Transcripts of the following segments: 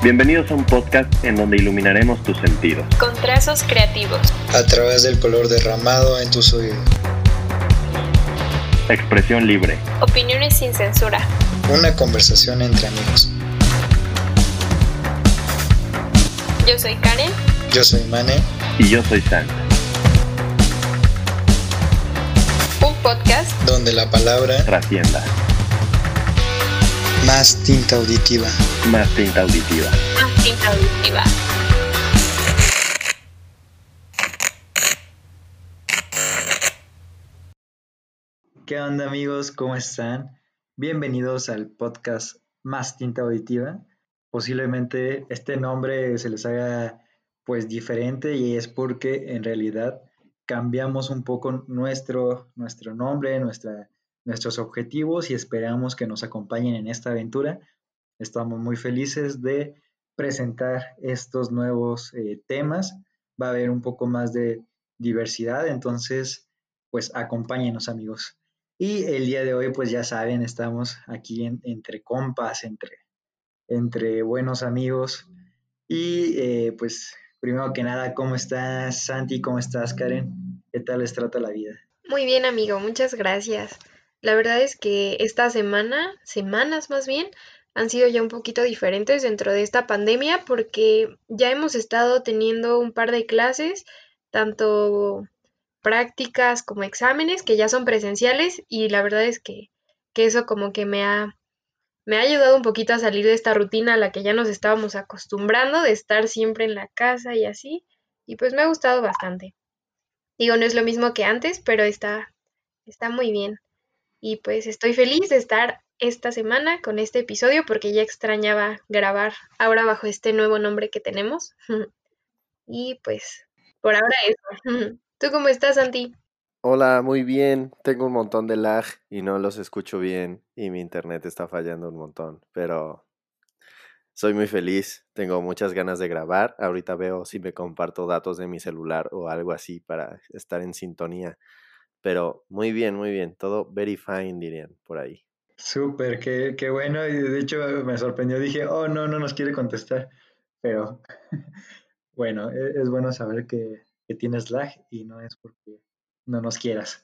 Bienvenidos a un podcast en donde iluminaremos tus sentidos. Con trazos creativos. A través del color derramado en tus oídos. Expresión libre. Opiniones sin censura. Una conversación entre amigos. Yo soy Karen. Yo soy Mane. Y yo soy San. Un podcast donde la palabra trascienda. Más tinta auditiva. Más tinta auditiva. Más tinta auditiva. ¿Qué onda, amigos? ¿Cómo están? Bienvenidos al podcast Más tinta auditiva. Posiblemente este nombre se les haga pues diferente y es porque en realidad cambiamos un poco nuestro nombre, nuestros objetivos y esperamos que nos acompañen en esta aventura. Estamos muy felices de presentar estos nuevos temas. Va a haber un poco más de diversidad, entonces pues acompáñenos, amigos. Y el día de hoy pues ya saben, estamos aquí entre compas, entre buenos amigos. Y pues primero que nada, ¿cómo estás, Santi? ¿Cómo estás, Karen? ¿Qué tal les trata la vida? Muy bien, amigo, muchas gracias. La verdad es que esta semanas más bien, han sido ya un poquito diferentes dentro de esta pandemia porque ya hemos estado teniendo un par de clases, tanto prácticas como exámenes, que ya son presenciales y la verdad es que eso como que me ha ayudado un poquito a salir de esta rutina a la que ya nos estábamos acostumbrando, de estar siempre en la casa y así, y pues me ha gustado bastante. Digo, no es lo mismo que antes, pero está muy bien. Y pues estoy feliz de estar esta semana con este episodio porque ya extrañaba grabar ahora bajo este nuevo nombre que tenemos. Y pues por ahora eso. ¿Tú cómo estás, Santi? Hola, muy bien. Tengo un montón de lag y no los escucho bien y mi internet está fallando un montón, pero soy muy feliz. Tengo muchas ganas de grabar. Ahorita veo si me comparto datos de mi celular o algo así para estar en sintonía. Pero muy bien. Todo very fine, dirían por ahí. Súper, qué bueno. Y de hecho me sorprendió. Dije, oh, no nos quiere contestar. Pero bueno, es bueno saber que tienes lag y no es porque no nos quieras.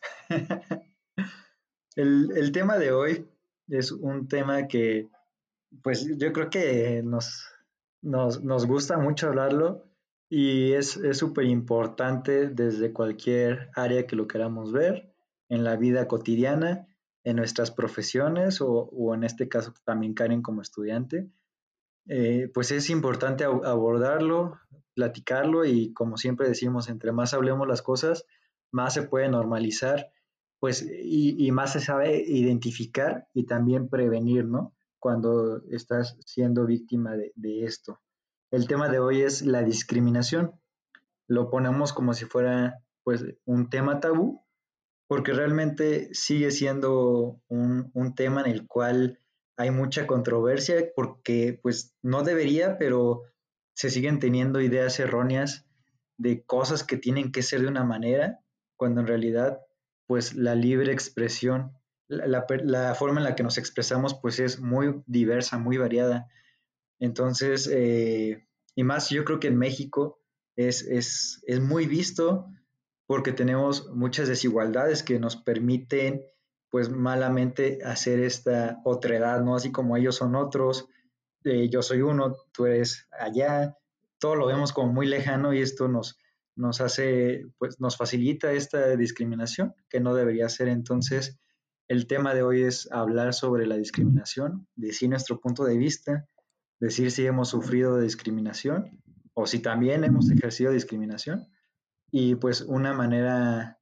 El tema de hoy es un tema que, pues yo creo que nos gusta mucho hablarlo y es súper importante desde cualquier área que lo queramos ver, en la vida cotidiana, en nuestras profesiones o en este caso también Karen como estudiante. Pues es importante abordarlo, platicarlo y como siempre decimos, entre más hablemos las cosas, más se puede normalizar, pues y más se sabe identificar y también prevenir, ¿no? Cuando estás siendo víctima de esto. El tema de hoy es la discriminación. Lo ponemos como si fuera pues un tema tabú, porque realmente sigue siendo un tema en el cual hay mucha controversia, porque pues no debería, pero se siguen teniendo ideas erróneas de cosas que tienen que ser de una manera, cuando en realidad pues la libre expresión, la forma en la que nos expresamos pues es muy diversa, muy variada. Entonces, y más yo creo que en México es muy visto porque tenemos muchas desigualdades que nos permiten, pues malamente hacer esta otredad, ¿no? Así como ellos son otros, yo soy uno, tú eres allá, todo lo vemos como muy lejano y esto nos hace, pues nos facilita esta discriminación que no debería ser. Entonces, el tema de hoy es hablar sobre la discriminación, decir nuestro punto de vista, decir si hemos sufrido de discriminación o si también hemos ejercido discriminación y pues una manera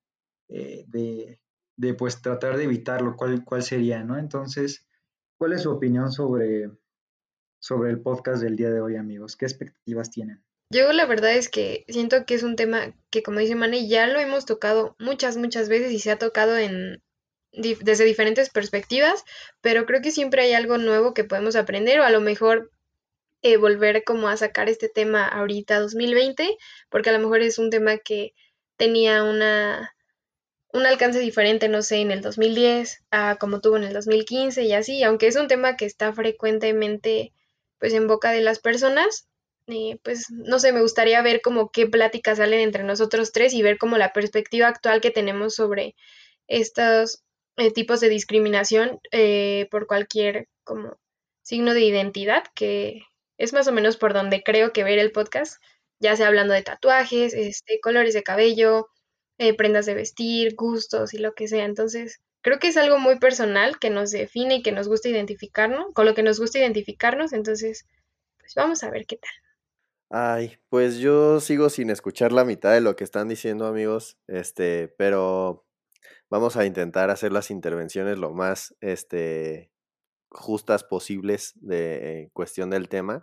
de pues tratar de evitarlo, ¿cuál sería, no? Entonces, ¿cuál es su opinión sobre el podcast del día de hoy, amigos? ¿Qué expectativas tienen? Yo la verdad es que siento que es un tema que, como dice Mane, ya lo hemos tocado muchas veces y se ha tocado desde diferentes perspectivas, pero creo que siempre hay algo nuevo que podemos aprender o a lo mejor volver como a sacar este tema ahorita 2020, porque a lo mejor es un tema que tenía un alcance diferente, no sé, en el 2010 a como tuvo en el 2015 y así, aunque es un tema que está frecuentemente pues en boca de las personas. Pues no sé, me gustaría ver como qué pláticas salen entre nosotros tres y ver como la perspectiva actual que tenemos sobre estos tipos de discriminación por cualquier como signo de identidad, que es más o menos por donde creo que ver el podcast, ya sea hablando de tatuajes, colores de cabello, prendas de vestir, gustos y lo que sea. Entonces, creo que es algo muy personal que nos define y que nos gusta identificarnos, con lo que nos gusta identificarnos. Entonces, pues vamos a ver qué tal. Ay, pues yo sigo sin escuchar la mitad de lo que están diciendo, amigos, pero vamos a intentar hacer las intervenciones lo más, justas posibles de cuestión del tema.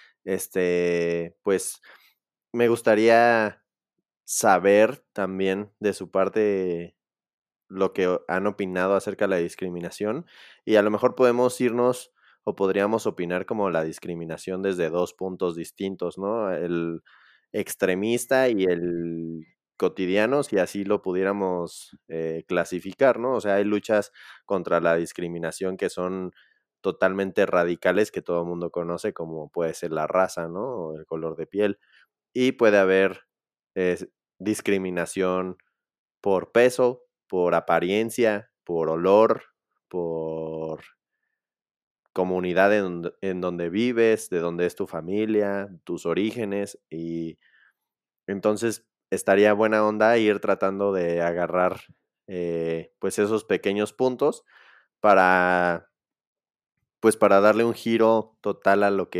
Pues me gustaría saber también de su parte lo que han opinado acerca de la discriminación y a lo mejor podemos irnos o podríamos opinar como la discriminación desde dos puntos distintos, ¿no? El extremista y el cotidiano, si así lo pudiéramos clasificar, ¿no? O sea, hay luchas contra la discriminación que son totalmente radicales que todo el mundo conoce, como puede ser la raza, ¿no? O el color de piel. Y puede haber eh, discriminación por peso, por apariencia, por olor, por comunidad en donde vives, de donde es tu familia, tus orígenes, y entonces estaría buena onda ir tratando de agarrar pues esos pequeños puntos para pues para darle un giro total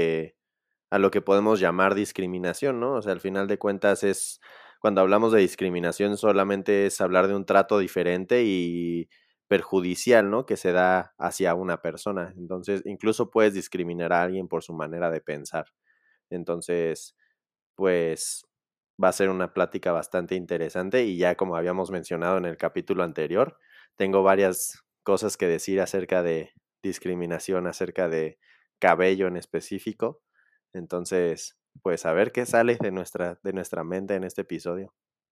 a lo que podemos llamar discriminación, ¿no? O sea, al final de cuentas es, cuando hablamos de discriminación solamente es hablar de un trato diferente y perjudicial, ¿no? Que se da hacia una persona. Entonces, incluso puedes discriminar a alguien por su manera de pensar. Entonces, pues va a ser una plática bastante interesante y ya como habíamos mencionado en el capítulo anterior, tengo varias cosas que decir acerca de discriminación, acerca de cabello en específico. Entonces, pues a ver qué sale de nuestra mente en este episodio.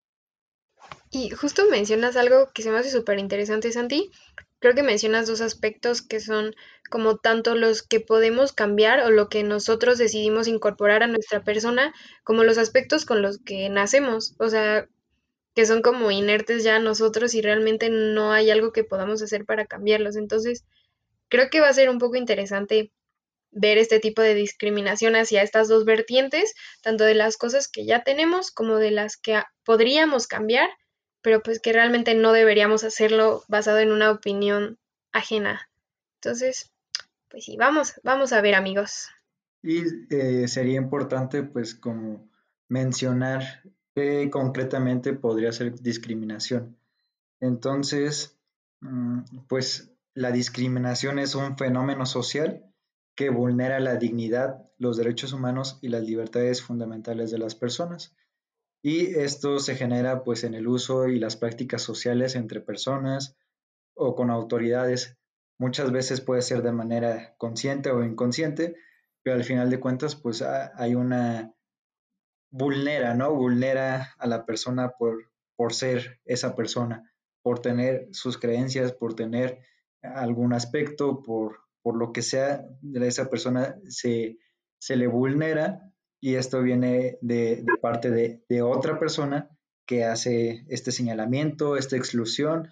Y justo mencionas algo que se me hace súper interesante, Santi. Creo que mencionas dos aspectos que son como tanto los que podemos cambiar o lo que nosotros decidimos incorporar a nuestra persona, como los aspectos con los que nacemos, o sea, que son como inertes ya a nosotros y realmente no hay algo que podamos hacer para cambiarlos. Entonces, creo que va a ser un poco interesante ver este tipo de discriminación hacia estas dos vertientes, tanto de las cosas que ya tenemos como de las que podríamos cambiar, pero pues que realmente no deberíamos hacerlo basado en una opinión ajena. Entonces, pues sí, vamos a ver, amigos. Y sería importante, pues, como mencionar qué concretamente podría ser discriminación. Entonces, pues, la discriminación es un fenómeno social que vulnera la dignidad, los derechos humanos y las libertades fundamentales de las personas. Y esto se genera, pues, en el uso y las prácticas sociales entre personas o con autoridades. Muchas veces puede ser de manera consciente o inconsciente, pero al final de cuentas, pues hay una vulnera, ¿no? Vulnera a la persona por ser esa persona, por tener sus creencias, por tener algún aspecto, por lo que sea de esa persona, se le vulnera y esto viene de parte de otra persona que hace este señalamiento, esta exclusión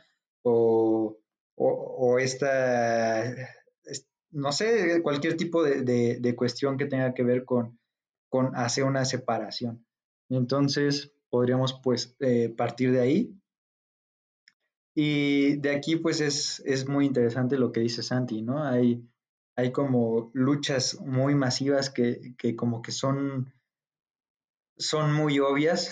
o esta, no sé, cualquier tipo de cuestión que tenga que ver con hacer una separación. Entonces, podríamos pues partir de ahí. Y de aquí pues es muy interesante lo que dice Santi, ¿no? Hay como luchas muy masivas que como que son muy obvias,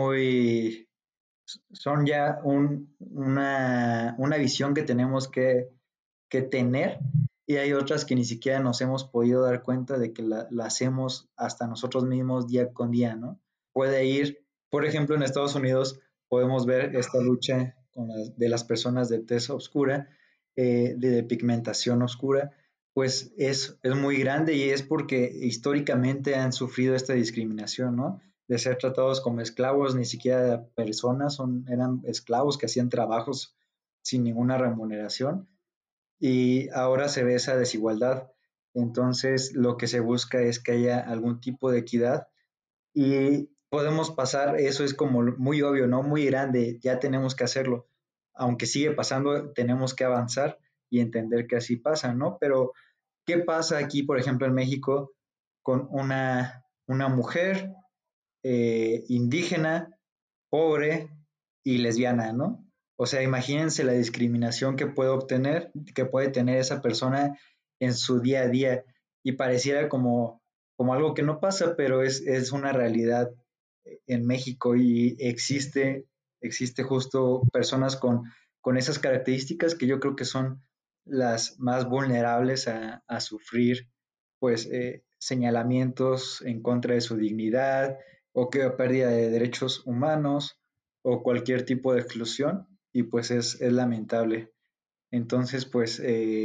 son ya una visión que tenemos que tener y hay otras que ni siquiera nos hemos podido dar cuenta de que la hacemos hasta nosotros mismos día con día, ¿no? Puede ir, por ejemplo, en Estados Unidos podemos ver esta lucha de las personas de tez oscura, de pigmentación oscura, pues es muy grande y es porque históricamente han sufrido esta discriminación, ¿no? De ser tratados como esclavos, ni siquiera personas, eran esclavos que hacían trabajos sin ninguna remuneración y ahora se ve esa desigualdad Entonces, lo que se busca es que haya algún tipo de equidad y podemos pasar, eso es como muy obvio, ¿no? Muy grande, ya tenemos que hacerlo. Aunque sigue pasando, tenemos que avanzar y entender que así pasa, ¿no? Pero, ¿qué pasa aquí, por ejemplo, en México, con una mujer indígena, pobre y lesbiana, ¿no? O sea, imagínense la discriminación que puede obtener, que puede tener esa persona en su día a día y pareciera como algo que no pasa, pero es una realidad en México y existe justo personas con esas características que yo creo que son las más vulnerables a sufrir pues señalamientos en contra de su dignidad o que pérdida de derechos humanos o cualquier tipo de exclusión y pues es lamentable. Entonces, pues,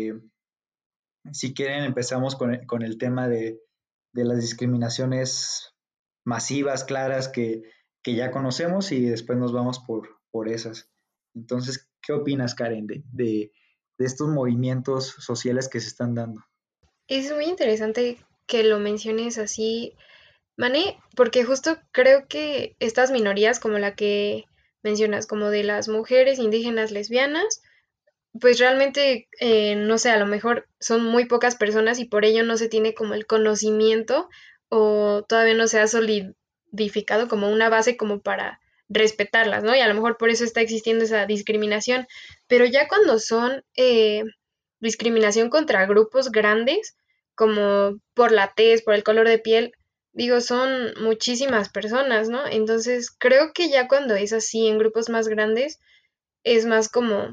si quieren, empezamos con el tema de las discriminaciones masivas, claras, que ya conocemos y después nos vamos por esas. Entonces, ¿qué opinas, Karen, de estos movimientos sociales que se están dando? Es muy interesante que lo menciones así, Mane, porque justo creo que estas minorías como la que mencionas, como de las mujeres indígenas lesbianas, pues realmente, no sé, a lo mejor son muy pocas personas y por ello no se tiene como el conocimiento o todavía no se ha solidificado como una base como para respetarlas, ¿no? Y a lo mejor por eso está existiendo esa discriminación. Pero ya cuando son discriminación contra grupos grandes, como por la tez, por el color de piel, digo, son muchísimas personas, ¿no? Entonces creo que ya cuando es así en grupos más grandes, es más como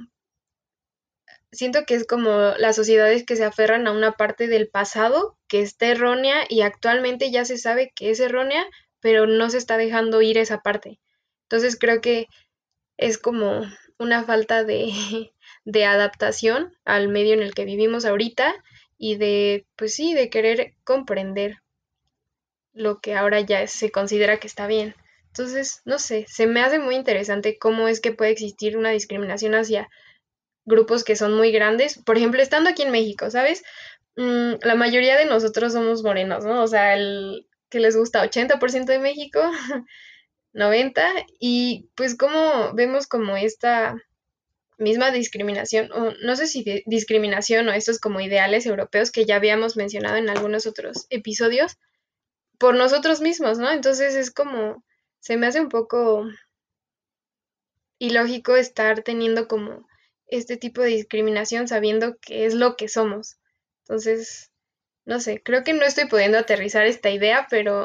siento que es como las sociedades que se aferran a una parte del pasado que está errónea y actualmente ya se sabe que es errónea, pero no se está dejando ir esa parte. Entonces creo que es como una falta de, de adaptación al medio en el que vivimos ahorita y de, pues sí, de querer comprender lo que ahora ya se considera que está bien. Entonces, no sé, se me hace muy interesante cómo es que puede existir una discriminación hacia grupos que son muy grandes. Por ejemplo, estando aquí en México, ¿sabes? La mayoría de nosotros somos morenos, ¿no? O sea, el que les gusta 80% de México, 90, y pues como vemos como esta misma discriminación, o no sé si discriminación o estos como ideales europeos que ya habíamos mencionado en algunos otros episodios, por nosotros mismos, ¿no? Entonces es como, se me hace un poco ilógico estar teniendo como este tipo de discriminación sabiendo que es lo que somos. Entonces, no sé, creo que no estoy pudiendo aterrizar esta idea,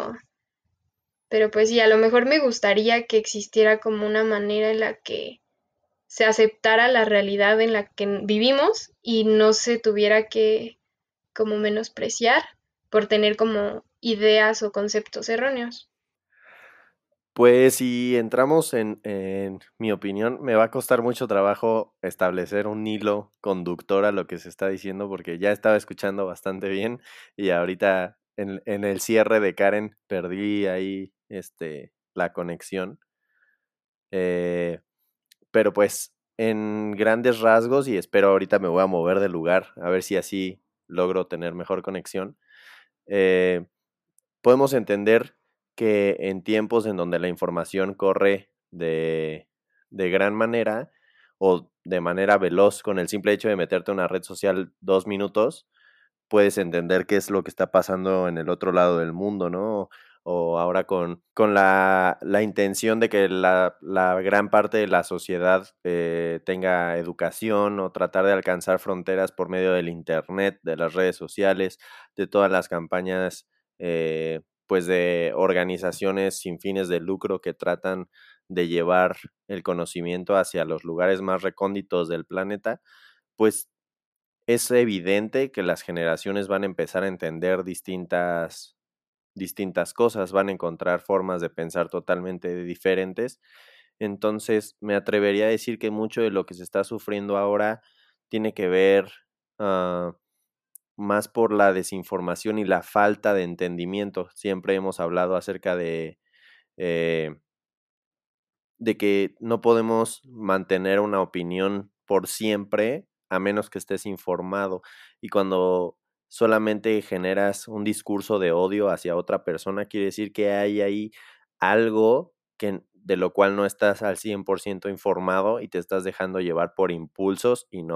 pero pues sí, a lo mejor me gustaría que existiera como una manera en la que se aceptara la realidad en la que vivimos y no se tuviera que como menospreciar por tener como ideas o conceptos erróneos. Pues si entramos en mi opinión, me va a costar mucho trabajo establecer un hilo conductor a lo que se está diciendo porque ya estaba escuchando bastante bien y ahorita en el cierre de Karen perdí ahí la conexión. Eh, pero pues en grandes rasgos y espero ahorita me voy a mover de lugar a ver si así logro tener mejor conexión. eh, Podemos entender que en tiempos en donde la información corre de gran manera o de manera veloz, con el simple hecho de meterte a una red social 2 minutos, puedes entender qué es lo que está pasando en el otro lado del mundo, ¿no? O ahora con la intención de que la gran parte de la sociedad tenga educación o tratar de alcanzar fronteras por medio del internet, de las redes sociales, de todas las campañas pues de organizaciones sin fines de lucro que tratan de llevar el conocimiento hacia los lugares más recónditos del planeta, pues es evidente que las generaciones van a empezar a entender distintas cosas, van a encontrar formas de pensar totalmente diferentes. Entonces, me atrevería a decir que mucho de lo que se está sufriendo ahora tiene que ver más por la desinformación y la falta de entendimiento. Siempre hemos hablado acerca eh, de que no podemos mantener una opinión por siempre a menos que estés informado. Y cuando solamente generas un discurso de odio hacia otra persona, quiere decir que hay ahí algo de lo cual no estás al 100% informado y te estás dejando llevar por impulsos y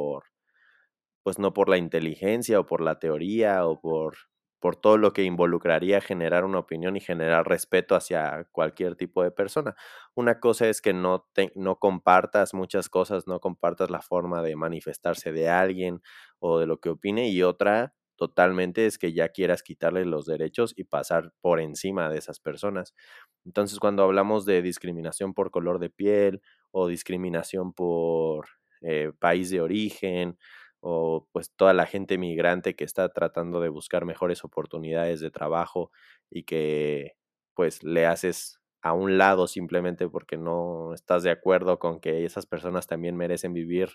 pues no por la inteligencia o por la teoría o por todo lo que involucraría generar una opinión y generar respeto hacia cualquier tipo de persona. Una cosa es que no compartas muchas cosas, no compartas la forma de manifestarse de alguien o de lo que opine, y otra totalmente es que ya quieras quitarle los derechos y pasar por encima de esas personas. Entonces, cuando hablamos de discriminación por color de piel o discriminación por país de origen, o pues toda la gente migrante que está tratando de buscar mejores oportunidades de trabajo y que pues le haces a un lado simplemente porque no estás de acuerdo con que esas personas también merecen vivir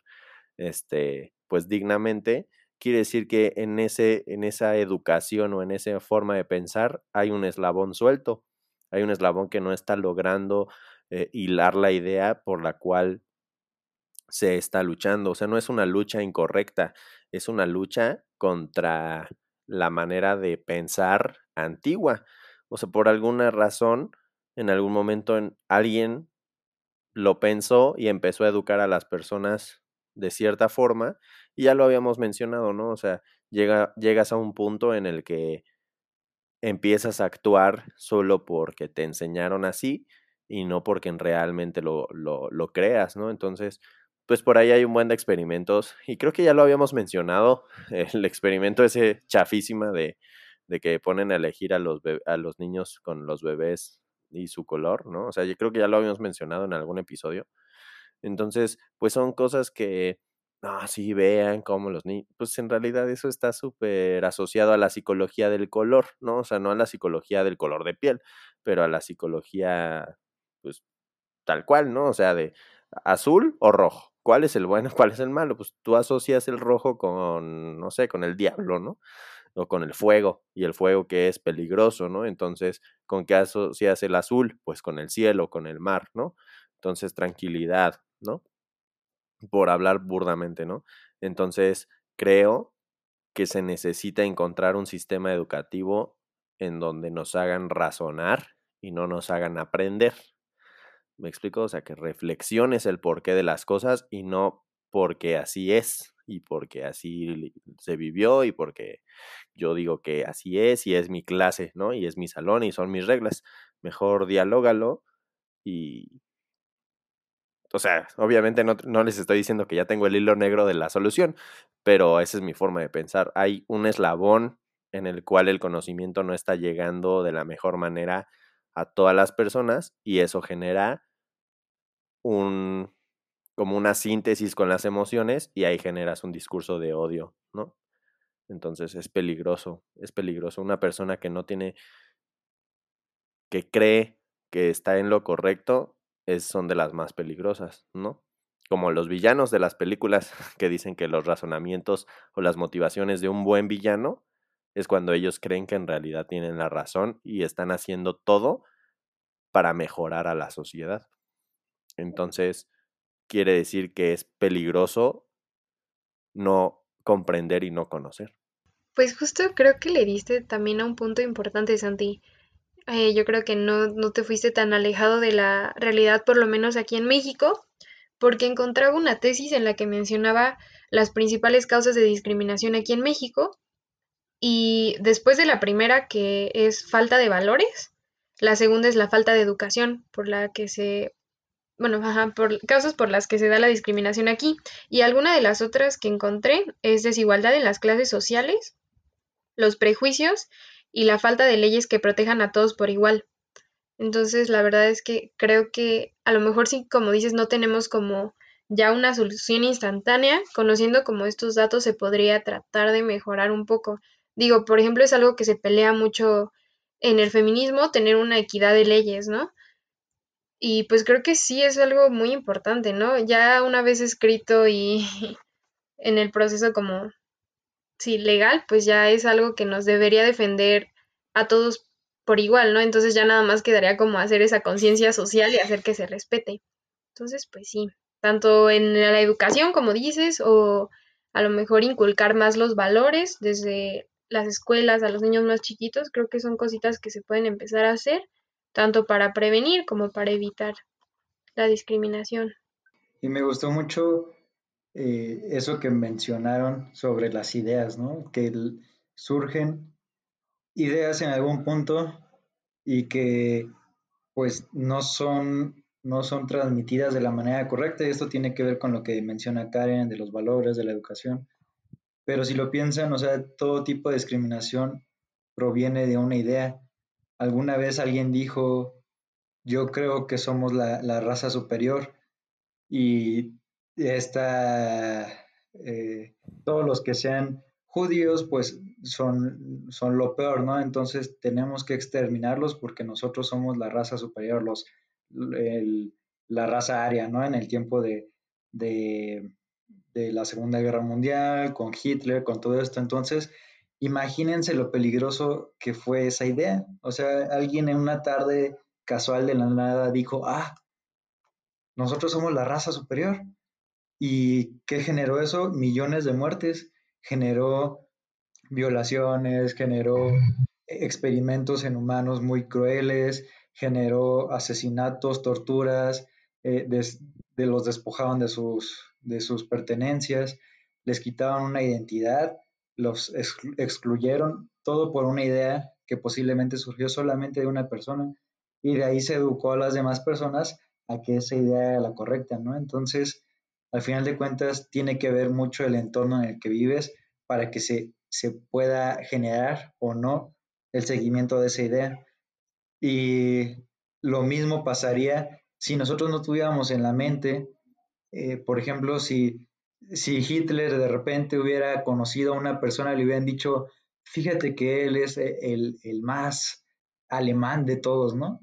pues dignamente, quiere decir que en esa educación o en esa forma de pensar hay un eslabón suelto, hay un eslabón que no está logrando hilar la idea por la cual se está luchando. O sea, no es una lucha incorrecta, es una lucha contra la manera de pensar antigua. O sea, por alguna razón, en algún momento alguien lo pensó y empezó a educar a las personas de cierta forma, y ya lo habíamos mencionado, ¿no? O sea, llegas a un punto en el que empiezas a actuar solo porque te enseñaron así y no porque realmente lo creas, ¿no? Entonces, pues por ahí hay un buen de experimentos, y creo que ya lo habíamos mencionado, el experimento ese chafísima de que ponen a elegir a los niños con los bebés y su color, ¿no? O sea, yo creo que ya lo habíamos mencionado en algún episodio. Entonces, pues son cosas que, no, sí, vean cómo los niños, pues en realidad eso está súper asociado a la psicología del color, ¿no? O sea, no a la psicología del color de piel, pero a la psicología, pues tal cual, ¿no? O sea, de azul o rojo. ¿Cuál es el bueno? ¿Cuál es el malo? Pues tú asocias el rojo con, no sé, con el diablo, ¿no? O con el fuego, y el fuego que es peligroso, ¿no? Entonces, ¿con qué asocias el azul? Pues con el cielo, con el mar, ¿no? Entonces, tranquilidad, ¿no? Por hablar burdamente, ¿no? Entonces, creo que se necesita encontrar un sistema educativo en donde nos hagan razonar y no nos hagan aprender. ¿Me explico? O sea, que reflexiones el porqué de las cosas y no porque así es y porque así se vivió y porque yo digo que así es y es mi clase, ¿no? Y es mi salón y son mis reglas. Mejor dialógalo y, o sea, obviamente no les estoy diciendo que ya tengo el hilo negro de la solución, pero esa es mi forma de pensar. Hay un eslabón en el cual el conocimiento no está llegando de la mejor manera a todas las personas, y eso genera como una síntesis con las emociones, y ahí generas un discurso de odio, ¿no? Entonces es peligroso, es peligroso. Una persona que no tiene, que cree que está en lo correcto, son de las más peligrosas, ¿no? Como los villanos de las películas que dicen que los razonamientos o las motivaciones de un buen villano es cuando ellos creen que en realidad tienen la razón y están haciendo todo para mejorar a la sociedad. Entonces, quiere decir que es peligroso no comprender y no conocer. Pues justo creo que le diste también a un punto importante, Santi. Yo creo que no te fuiste tan alejado de la realidad, por lo menos aquí en México, porque encontraba una tesis en la que mencionaba las principales causas de discriminación aquí en México, y después de la primera, que es falta de valores, la segunda es la falta de educación, por la que bueno, ajá, por causas por las que se da la discriminación aquí. Y alguna de las otras que encontré es desigualdad en las clases sociales, los prejuicios y la falta de leyes que protejan a todos por igual. Entonces, la verdad es que creo que a lo mejor sí, como dices, no tenemos como ya una solución instantánea. Conociendo como estos datos se podría tratar de mejorar un poco. Digo, por ejemplo, es algo que se pelea mucho en el feminismo, tener una equidad de leyes, ¿no? Y pues creo que sí es algo muy importante, ¿no? Ya una vez escrito y en el proceso como, sí, legal, pues ya es algo que nos debería defender a todos por igual, ¿no? Entonces ya nada más quedaría como hacer esa conciencia social y hacer que se respete. Entonces, pues sí, tanto en la educación, como dices, o a lo mejor inculcar más los valores desde las escuelas a los niños más chiquitos. Creo que son cositas que se pueden empezar a hacer, tanto para prevenir como para evitar la discriminación. Y me gustó mucho eso que mencionaron sobre las ideas, ¿no? Que surgen ideas en algún punto y que pues no son transmitidas de la manera correcta, y esto tiene que ver con lo que menciona Karen de los valores, de la educación. Pero si lo piensan, o sea, todo tipo de discriminación proviene de una idea. Alguna vez alguien dijo, yo creo que somos la raza superior, y esta, todos los que sean judíos, pues son lo peor, ¿no? Entonces tenemos que exterminarlos porque nosotros somos la raza superior, el- la raza aria, ¿no? En el tiempo de, de la Segunda Guerra Mundial, con Hitler, con todo esto. Entonces, imagínense lo peligroso que fue esa idea. O sea, alguien en una tarde casual de la nada dijo, nosotros somos la raza superior. ¿Y qué generó eso? Millones de muertes, generó violaciones, generó experimentos en humanos muy crueles, generó asesinatos, torturas, de los despojaban de sus pertenencias, les quitaban una identidad, los excluyeron, todo por una idea que posiblemente surgió solamente de una persona, y de ahí se educó a las demás personas a que esa idea era la correcta, ¿no? Entonces, al final de cuentas, tiene que ver mucho el entorno en el que vives para que se pueda generar o no el seguimiento de esa idea. Y lo mismo pasaría si nosotros no tuviéramos en la mente, por ejemplo, si Hitler de repente hubiera conocido a una persona, le hubieran dicho, fíjate que él es el más alemán de todos, ¿no?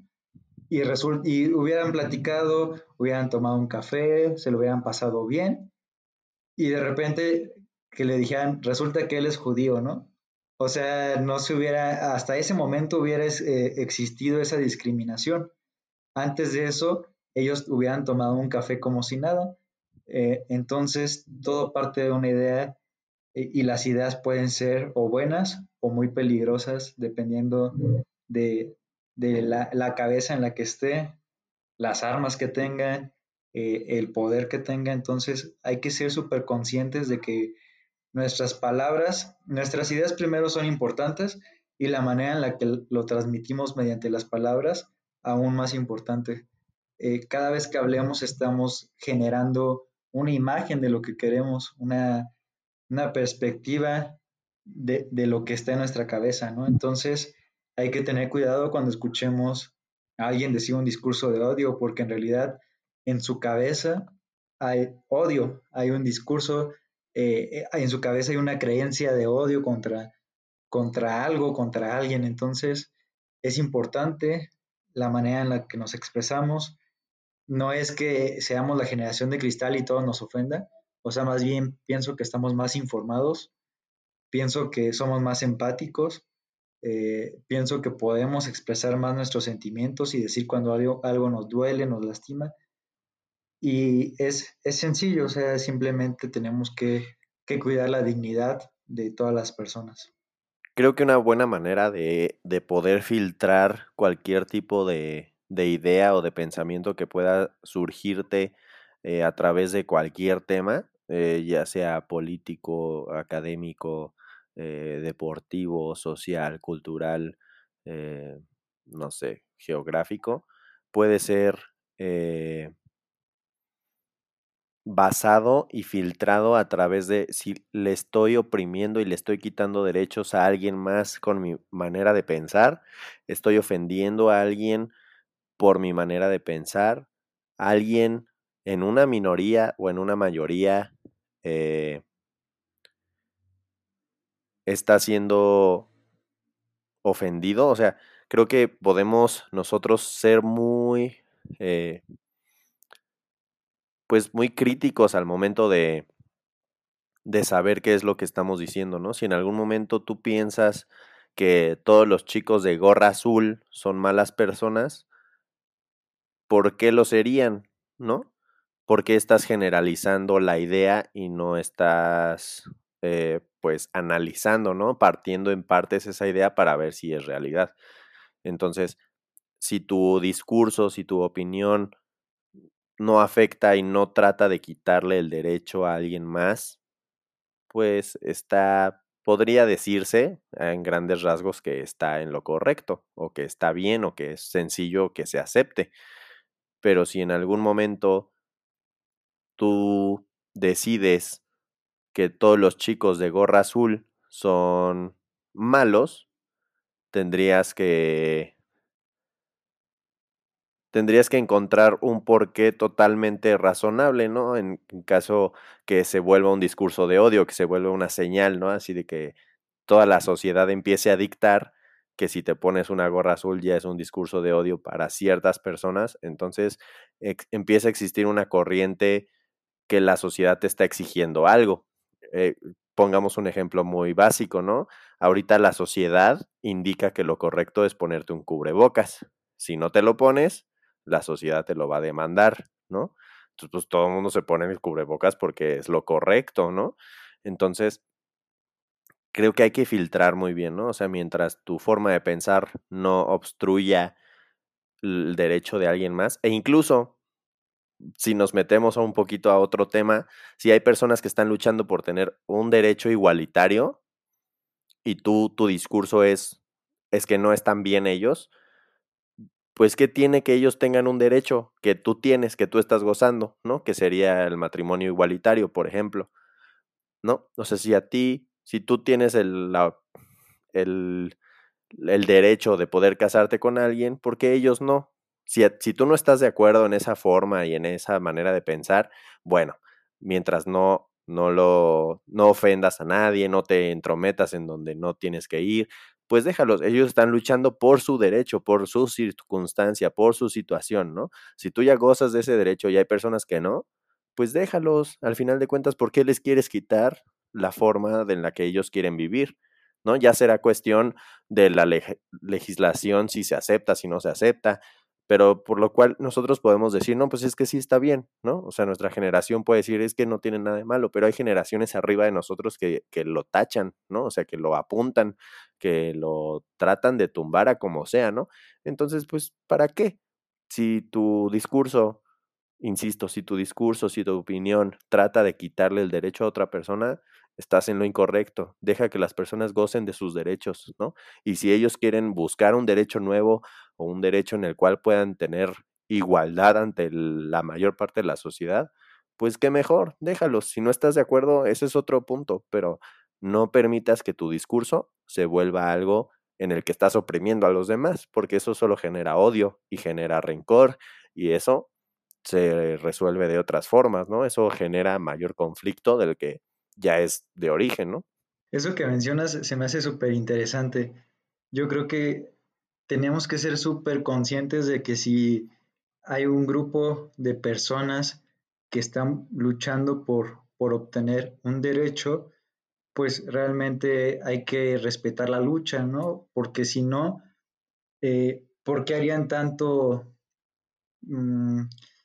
Y hubieran platicado, hubieran tomado un café, se lo hubieran pasado bien, y de repente que le dijeran, resulta que él es judío, ¿no? O sea, no se hubiera, hasta ese momento hubiera existido esa discriminación. Antes de eso, ellos hubieran tomado un café como si nada. Entonces, todo parte de una idea, y las ideas pueden ser o buenas o muy peligrosas, dependiendo de, de la cabeza en la que esté, las armas que tengan, el poder que tenga. Entonces hay que ser súper conscientes de que nuestras palabras, nuestras ideas primero son importantes, y la manera en la que lo transmitimos mediante las palabras aún más importante. Cada vez que hablemos estamos generando una imagen de lo que queremos, una perspectiva de lo que está en nuestra cabeza, ¿no? Entonces hay que tener cuidado cuando escuchemos a alguien decir un discurso de odio, porque en realidad en su cabeza hay odio, hay un discurso, en su cabeza hay una creencia de odio contra algo, contra alguien. Entonces es importante la manera en la que nos expresamos. No es que seamos la generación de cristal y todo nos ofenda, o sea, más bien pienso que estamos más informados, pienso que somos más empáticos, pienso que podemos expresar más nuestros sentimientos y decir cuando algo nos duele, nos lastima. Y es sencillo, o sea, simplemente tenemos que cuidar la dignidad de todas las personas. Creo que una buena manera de poder filtrar cualquier tipo de idea o de pensamiento que pueda surgirte a través de cualquier tema, ya sea político, académico, deportivo, social, cultural, eh, no sé, geográfico, puede ser basado y filtrado a través de si le estoy oprimiendo y le estoy quitando derechos a alguien más con mi manera de pensar, estoy ofendiendo a alguien por mi manera de pensar, alguien en una minoría o en una mayoría eh, está siendo ofendido. O sea, creo que podemos nosotros ser eh, pues muy críticos al momento de saber qué es lo que estamos diciendo, ¿no? Si en algún momento tú piensas que todos los chicos de gorra azul son malas personas, ¿por qué lo serían? ¿No? ¿por qué estás generalizando la idea y no estás pues analizando, ¿no? Partiendo en partes esa idea para ver si es realidad. Entonces, si tu discurso, si tu opinión no afecta y no trata de quitarle el derecho a alguien más, pues podría decirse en grandes rasgos que está en lo correcto, o que está bien, o que es sencillo que se acepte. Pero si en algún momento tú decides que todos los chicos de gorra azul son malos, tendrías que encontrar un porqué totalmente razonable, ¿no? En caso que se vuelva un discurso de odio, que se vuelva una señal, ¿no? Así de que toda la sociedad empiece a dictar que si te pones una gorra azul ya es un discurso de odio para ciertas personas, entonces empieza a existir una corriente que la sociedad te está exigiendo algo. Pongamos un ejemplo muy básico, ¿no? Ahorita la sociedad indica que lo correcto es ponerte un cubrebocas. Si no te lo pones, la sociedad te lo va a demandar, ¿no? Entonces, pues todo el mundo se pone el cubrebocas porque es lo correcto, ¿no? Entonces, creo que hay que filtrar muy bien, ¿no? O sea, mientras tu forma de pensar no obstruya el derecho de alguien más, e incluso si nos metemos a un poquito a otro tema, si hay personas que están luchando por tener un derecho igualitario y tu discurso es que no están bien ellos, pues ¿qué tiene que ellos tengan un derecho que tú tienes, que tú estás gozando, ¿no? Que sería el matrimonio igualitario, por ejemplo, ¿no? No sé si tú tienes el, el derecho de poder casarte con alguien, ¿por qué ellos no? Si tú no estás de acuerdo en esa forma y en esa manera de pensar, bueno, mientras no ofendas a nadie, no te entrometas en donde no tienes que ir, pues déjalos, ellos están luchando por su derecho, por su circunstancia, por su situación, ¿no? Si tú ya gozas de ese derecho y hay personas que no, pues déjalos, al final de cuentas, ¿por qué les quieres quitar la forma en la que ellos quieren vivir? ¿No? Ya será cuestión de la legislación, si se acepta, si no se acepta, pero por lo cual nosotros podemos decir, no, pues es que sí está bien, ¿no? O sea, nuestra generación puede decir, es que no tiene nada de malo, pero hay generaciones arriba de nosotros que lo tachan, ¿no? O sea, que lo apuntan, que lo tratan de tumbar a como sea, ¿no? Entonces, pues, ¿para qué? Si tu discurso, insisto, si tu discurso, si tu opinión trata de quitarle el derecho a otra persona, estás en lo incorrecto. Deja que las personas gocen de sus derechos, ¿no? Y si ellos quieren buscar un derecho nuevo o un derecho en el cual puedan tener igualdad ante la mayor parte de la sociedad, pues qué mejor, déjalos. Si no estás de acuerdo, ese es otro punto, pero no permitas que tu discurso se vuelva algo en el que estás oprimiendo a los demás, porque eso solo genera odio y genera rencor, y eso se resuelve de otras formas, ¿no? Eso genera mayor conflicto del que ya es de origen, ¿no? Eso que mencionas se me hace súper interesante. Yo creo que tenemos que ser súper conscientes de que si hay un grupo de personas que están luchando por obtener un derecho, pues realmente hay que respetar la lucha, ¿no? Porque si no, ¿por qué harían tanto? mm,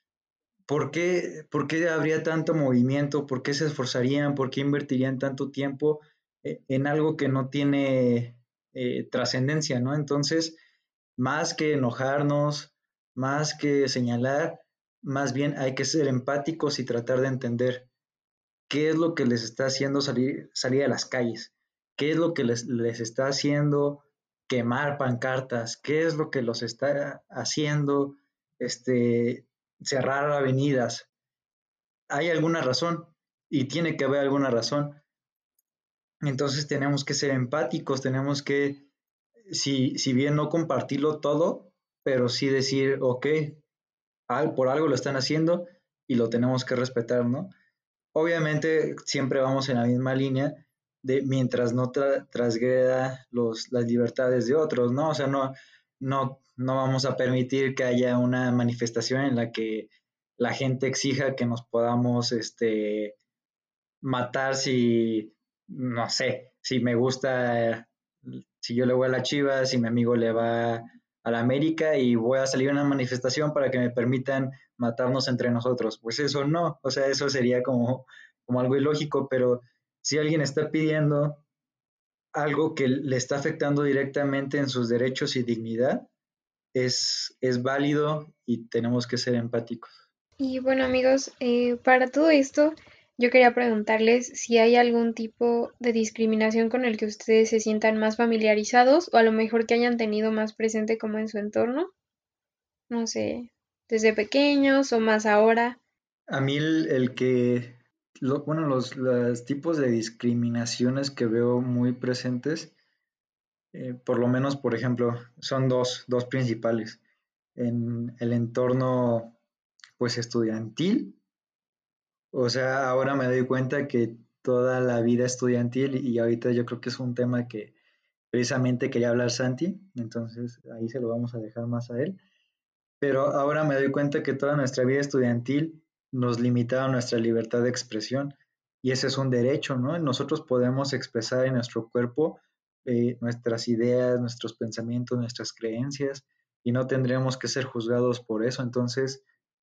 por qué habría tanto movimiento? ¿Por qué se esforzarían? ¿Por qué invertirían tanto tiempo en algo que no tiene trascendencia, ¿no? Entonces, más que enojarnos, más que señalar, más bien hay que ser empáticos y tratar de entender qué es lo que les está haciendo salir a las calles, qué es lo que les está haciendo quemar pancartas, qué es lo que los está haciendo este, cerrar avenidas. Hay alguna razón y tiene que haber alguna razón. Entonces tenemos que ser empáticos, tenemos que, si bien no compartirlo todo, pero sí decir, ok, por algo lo están haciendo y lo tenemos que respetar, ¿no? Obviamente siempre vamos en la misma línea de mientras no transgreda las libertades de otros, ¿no? O sea, no vamos a permitir que haya una manifestación en la que la gente exija que nos podamos matar si, no sé, si me gusta, si yo le voy a la Chivas, si mi amigo le va a la América y voy a salir a una manifestación para que me permitan matarnos entre nosotros. Pues eso no, o sea, eso sería como algo ilógico, pero si alguien está pidiendo algo que le está afectando directamente en sus derechos y dignidad, es válido y tenemos que ser empáticos. Y bueno amigos, para todo esto yo quería preguntarles si hay algún tipo de discriminación con el que ustedes se sientan más familiarizados o a lo mejor que hayan tenido más presente como en su entorno, no sé, desde pequeños o más ahora. A mí bueno, los tipos de discriminaciones que veo muy presentes, por lo menos, por ejemplo, son dos principales. En el entorno, pues, estudiantil, o sea, ahora me doy cuenta que toda la vida estudiantil, y ahorita yo creo que es un tema que precisamente quería hablar Santi, entonces ahí se lo vamos a dejar más a él. Pero ahora me doy cuenta que toda nuestra vida estudiantil nos limitaba nuestra libertad de expresión y ese es un derecho, ¿no? Nosotros podemos expresar en nuestro cuerpo nuestras ideas, nuestros pensamientos, nuestras creencias y no tendríamos que ser juzgados por eso. Entonces,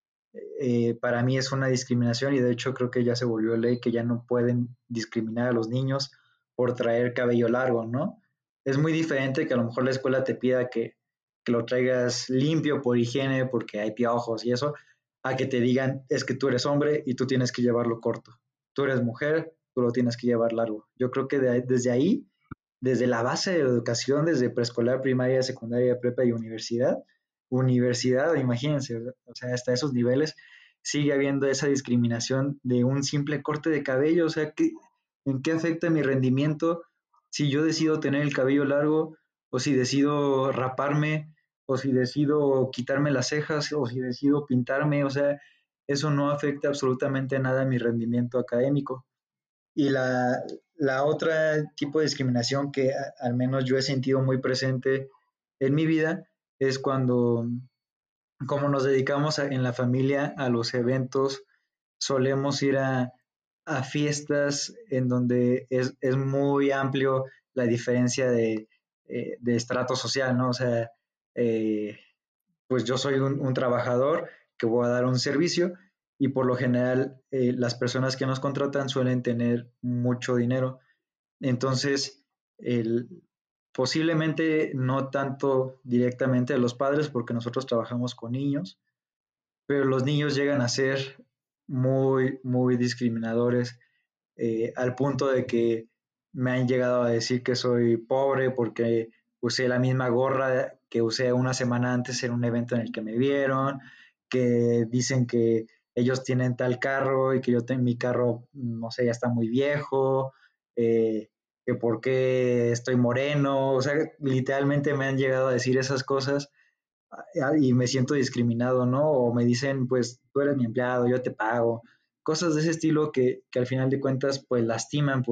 para mí es una discriminación y de hecho creo que ya se volvió ley que ya no pueden discriminar a los niños por traer cabello largo, ¿no? Es muy diferente que a lo mejor la escuela te pida que lo traigas limpio por higiene porque hay piojos y eso, a que te digan es que tú eres hombre y tú tienes que llevarlo corto. Tú eres mujer, tú lo tienes que llevar largo. Yo creo que desde ahí, desde la base de la educación, desde preescolar, primaria, secundaria, prepa y universidad, imagínense, o sea, hasta esos niveles sigue habiendo esa discriminación de un simple corte de cabello, o sea, ¿en qué afecta mi rendimiento si yo decido tener el cabello largo o si decido raparme o si decido quitarme las cejas o si decido pintarme? O sea, eso no afecta absolutamente nada a mi rendimiento académico. Y la otra tipo de discriminación que al menos yo he sentido muy presente en mi vida es cuando, como nos dedicamos en la familia a los eventos, solemos ir a fiestas en donde es muy amplio la diferencia de estrato social, ¿no? O sea, eh, pues yo soy un trabajador que voy a dar un servicio y por lo general las personas que nos contratan suelen tener mucho dinero. Entonces, el, posiblemente no tanto directamente a los padres porque nosotros trabajamos con niños, pero los niños llegan a ser muy, muy discriminadores al punto de que me han llegado a decir que soy pobre porque usé la misma gorra que usé una semana antes en un evento en el que me vieron, que dicen que ellos tienen tal carro y que yo tengo mi carro, no sé, ya está muy viejo, que por qué estoy moreno, o sea, literalmente me han llegado a decir esas cosas y me siento discriminado, ¿no? O me dicen, pues tú eres mi empleado, yo te pago. Cosas de ese estilo que al final de cuentas pues lastiman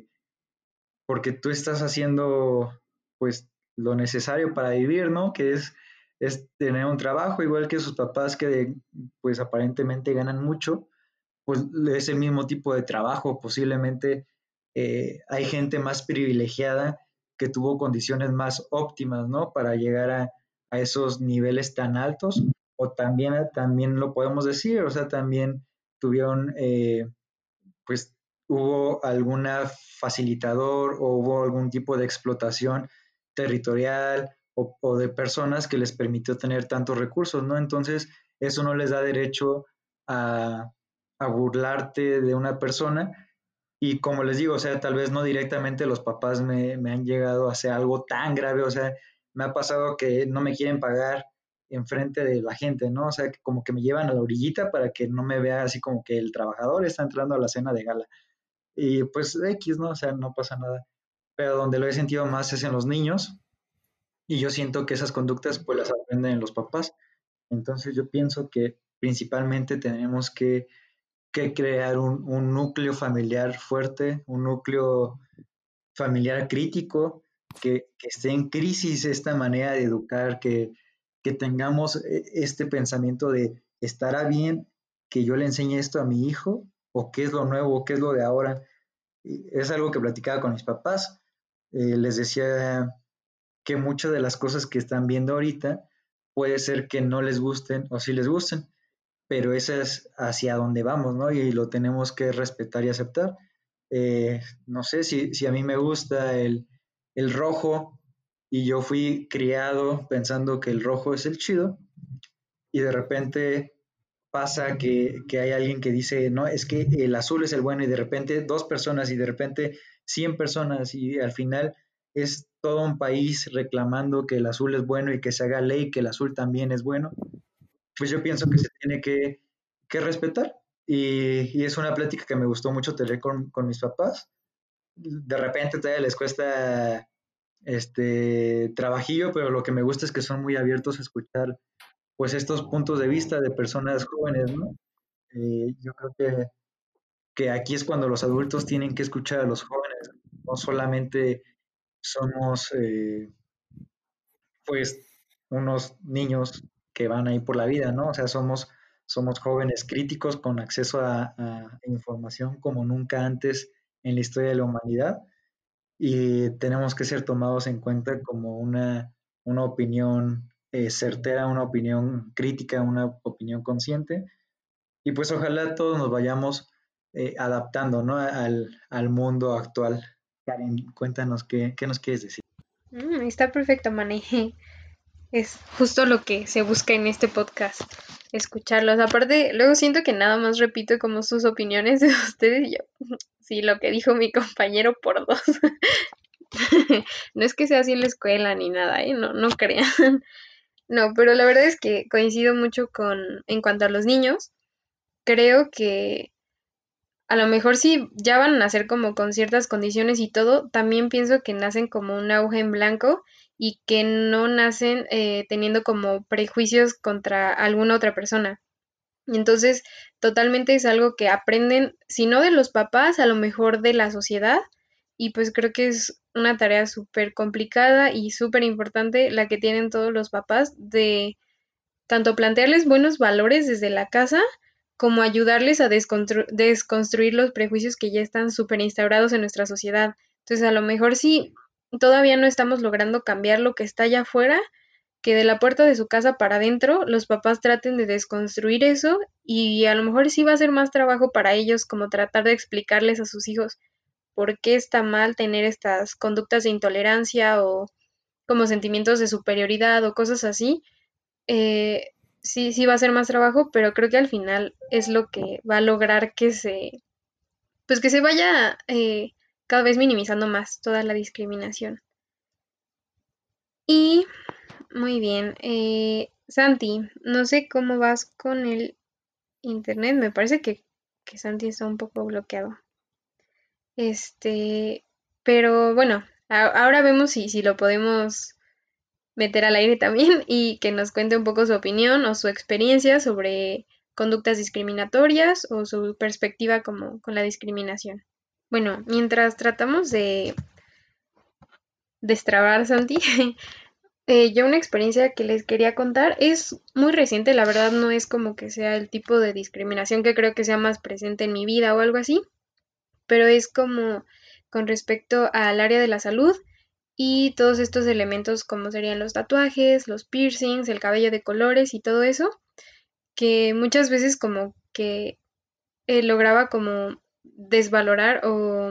porque tú estás haciendo pues lo necesario para vivir, ¿no? Que es tener un trabajo igual que sus papás que pues aparentemente ganan mucho, pues es el mismo tipo de trabajo. Posiblemente hay gente más privilegiada que tuvo condiciones más óptimas, ¿no? Para llegar a esos niveles tan altos, o también lo podemos decir, o sea, también tuvieron, pues hubo alguna facilitador o hubo algún tipo de explotación territorial o de personas que les permitió tener tantos recursos, ¿no? Entonces, eso no les da derecho a, a burlarte de una persona y como les digo, o sea, tal vez no directamente los papás me han llegado a hacer algo tan grave, o sea, me ha pasado que no me quieren pagar enfrente de la gente, ¿no? O sea, que como que me llevan a la orillita para que no me vea así como que el trabajador está entrando a la cena de gala. Y pues X, ¿no? O sea, no pasa nada. Pero donde lo he sentido más es en los niños y yo siento que esas conductas pues las aprenden en los papás. Entonces yo pienso que principalmente tenemos que crear un núcleo familiar fuerte, un núcleo familiar crítico, que esté en crisis esta manera de educar, que tengamos este pensamiento de, ¿estará bien que yo le enseñe esto a mi hijo? ¿O qué es lo nuevo? ¿Qué es lo de ahora? Y es algo que platicaba con mis papás. Les decía que muchas de las cosas que están viendo ahorita puede ser que no les gusten o sí les gusten, pero ese es hacia donde vamos, ¿no? Y lo tenemos que respetar y aceptar. No sé si a mí me gusta el rojo y yo fui criado pensando que el rojo es el chido y de repente pasa que hay alguien que dice, no, es que el azul es el bueno y de repente 2 personas y de repente 100 personas y al final es todo un país reclamando que el azul es bueno y que se haga ley que el azul también es bueno, pues yo pienso que se tiene que respetar y es una plática que me gustó mucho tener con mis papás. De repente todavía les cuesta trabajillo, pero lo que me gusta es que son muy abiertos a escuchar pues estos puntos de vista de personas jóvenes, ¿no? Yo creo que aquí es cuando los adultos tienen que escuchar a los jóvenes, no solamente somos pues unos niños que van ahí por la vida, ¿no? O sea, somos jóvenes críticos con acceso a información como nunca antes en la historia de la humanidad y tenemos que ser tomados en cuenta como una opinión certera, una opinión crítica, una opinión consciente. Y pues ojalá todos nos vayamos adaptando, ¿no? al mundo actual. Karen, cuéntanos qué nos quieres decir. Está perfecto, Mane. Es justo lo que se busca en este podcast, escucharlos. Aparte, luego siento que nada más repito como sus opiniones de ustedes y yo. Sí, lo que dijo mi compañero por dos. No es que sea así en la escuela ni nada, ¿eh? No, no crean. No, pero la verdad es que coincido mucho en cuanto a los niños. Creo que a lo mejor si ya van a nacer como con ciertas condiciones y todo, también pienso que nacen como un auge en blanco y que no nacen teniendo como prejuicios contra alguna otra persona. Entonces, totalmente es algo que aprenden, si no de los papás, a lo mejor de la sociedad. Y pues creo que es una tarea súper complicada y súper importante la que tienen todos los papás de tanto plantearles buenos valores desde la casa como ayudarles a desconstruir los prejuicios que ya están súper instaurados en nuestra sociedad. Entonces, a lo mejor si todavía no estamos logrando cambiar lo que está allá afuera, que de la puerta de su casa para adentro los papás traten de desconstruir eso y a lo mejor sí va a ser más trabajo para ellos como tratar de explicarles a sus hijos por qué está mal tener estas conductas de intolerancia o como sentimientos de superioridad o cosas así. eh, sí, sí va a ser más trabajo, pero creo que al final es lo que va a lograr pues que se vaya cada vez minimizando más toda la discriminación. Y muy bien, Santi, no sé cómo vas con el internet, me parece que Santi está un poco bloqueado. Pero bueno, ahora vemos si lo podemos meter al aire también y que nos cuente un poco su opinión o su experiencia sobre conductas discriminatorias o su perspectiva como con la discriminación. Bueno, mientras tratamos de destrabar, Santi, yo una experiencia que les quería contar es muy reciente, la verdad no es como que sea el tipo de discriminación que creo que sea más presente en mi vida o algo así, pero es como con respecto al área de la salud y todos estos elementos como serían los tatuajes, los piercings, el cabello de colores y todo eso, que muchas veces como que lograba como desvalorar o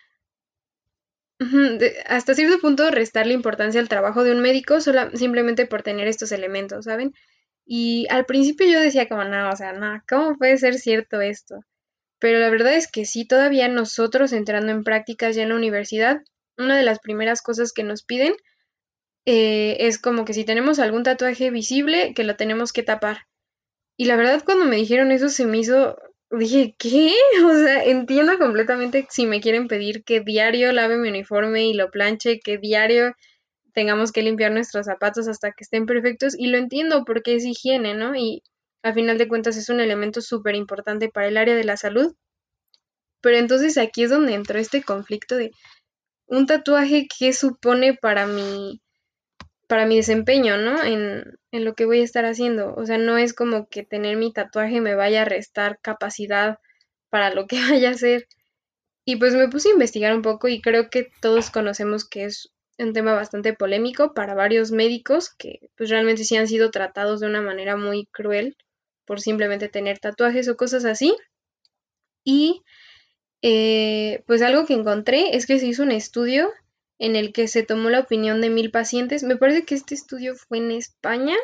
hasta cierto punto restarle importancia al trabajo de un médico simplemente por tener estos elementos, ¿saben? Y al principio yo decía como, no, o sea, no, ¿cómo puede ser cierto esto? Pero la verdad es que sí, todavía nosotros entrando en prácticas ya en la universidad, una de las primeras cosas que nos piden es como que si tenemos algún tatuaje visible, que lo tenemos que tapar. Y la verdad cuando me dijeron eso se me hizo, dije, ¿qué? O sea, entiendo completamente si me quieren pedir que diario lave mi uniforme y lo planche, que diario tengamos que limpiar nuestros zapatos hasta que estén perfectos. Y lo entiendo porque es higiene, ¿no? Y a final de cuentas es un elemento súper importante para el área de la salud. Pero entonces aquí es donde entró este conflicto de un tatuaje que supone para mi desempeño, ¿no? En lo que voy a estar haciendo. O sea, no es como que tener mi tatuaje me vaya a restar capacidad para lo que vaya a hacer. Y pues me puse a investigar un poco y creo que todos conocemos que es un tema bastante polémico para varios médicos que pues realmente sí han sido tratados de una manera muy cruel por simplemente tener tatuajes o cosas así. Y pues algo que encontré es que se hizo un estudio en el que se tomó la opinión de 1000 pacientes. Me parece que este estudio fue en España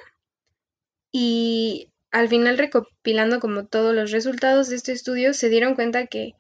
y al final recopilando como todos los resultados de este estudio se dieron cuenta que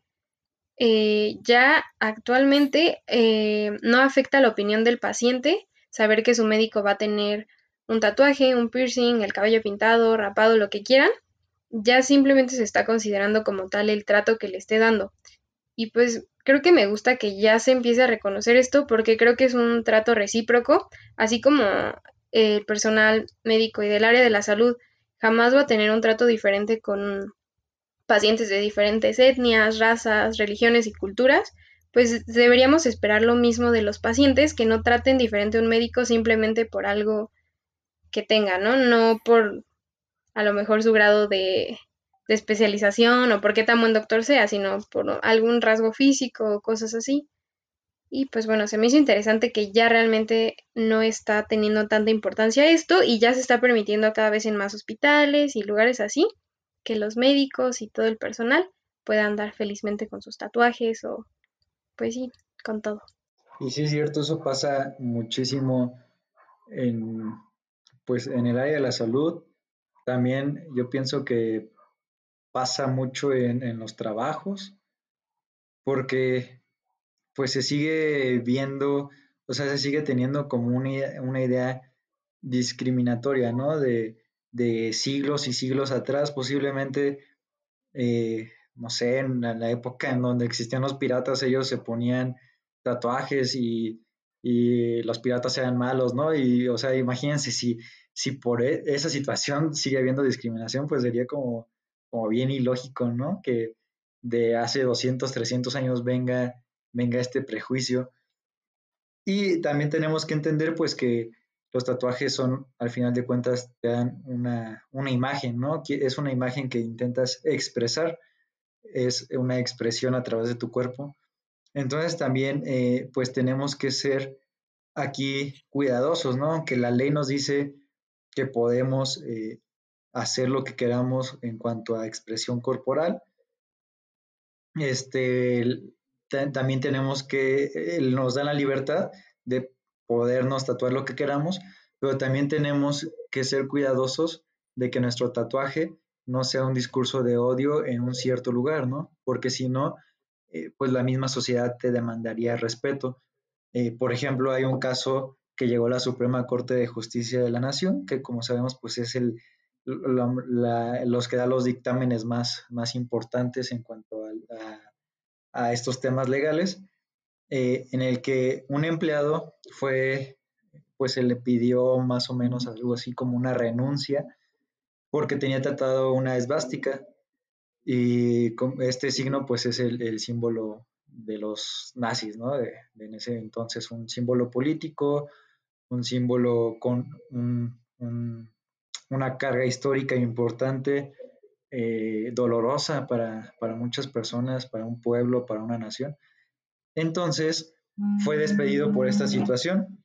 ya actualmente no afecta la opinión del paciente saber que su médico va a tener un tatuaje, un piercing, el cabello pintado, rapado, lo que quieran. Ya simplemente se está considerando como tal el trato que le esté dando. Y pues creo que me gusta que ya se empiece a reconocer esto porque creo que es un trato recíproco, así como el personal médico y del área de la salud jamás va a tener un trato diferente con pacientes de diferentes etnias, razas, religiones y culturas, pues deberíamos esperar lo mismo de los pacientes, que no traten diferente a un médico simplemente por algo que tenga, ¿no? No por a lo mejor su grado de especialización o por qué tan buen doctor sea, sino por algún rasgo físico o cosas así. Y pues bueno, se me hizo interesante que ya realmente no está teniendo tanta importancia esto y ya se está permitiendo cada vez en más hospitales y lugares así que los médicos y todo el personal puedan andar felizmente con sus tatuajes o pues sí, con todo. Y sí es cierto, eso pasa muchísimo en, pues, en el área de la salud. También yo pienso que pasa mucho en los trabajos, porque pues se sigue viendo, o sea, se sigue teniendo como una idea discriminatoria, ¿no? De siglos y siglos atrás, posiblemente, no sé, en la época en donde existían los piratas, ellos se ponían tatuajes y los piratas eran malos, ¿no? Y, o sea, imagínense si por esa situación sigue habiendo discriminación, pues sería como bien ilógico, ¿no? Que de hace 200, 300 años venga este prejuicio. Y también tenemos que entender pues que los tatuajes son, al final de cuentas, te dan una imagen, ¿no? Es una imagen que intentas expresar, es una expresión a través de tu cuerpo. Entonces también pues tenemos que ser aquí cuidadosos, ¿no? Aunque la ley nos dice que podemos hacer lo que queramos en cuanto a expresión corporal, este, también tenemos que, nos dan la libertad de podernos tatuar lo que queramos, pero también tenemos que ser cuidadosos de que nuestro tatuaje no sea un discurso de odio en un cierto lugar, ¿no? Porque si no, pues la misma sociedad te demandaría respeto. Por ejemplo, hay un caso que llegó a la Suprema Corte de Justicia de la Nación, que como sabemos, pues es los que da los dictámenes más importantes en cuanto a estos temas legales, en el que un empleado pues se le pidió más o menos algo así como una renuncia porque tenía tratado una esvástica y este signo pues es el símbolo de los nazis, ¿no? En ese entonces un símbolo político, un símbolo con una carga histórica importante, dolorosa para muchas personas, para un pueblo, para una nación. Entonces fue despedido por esta situación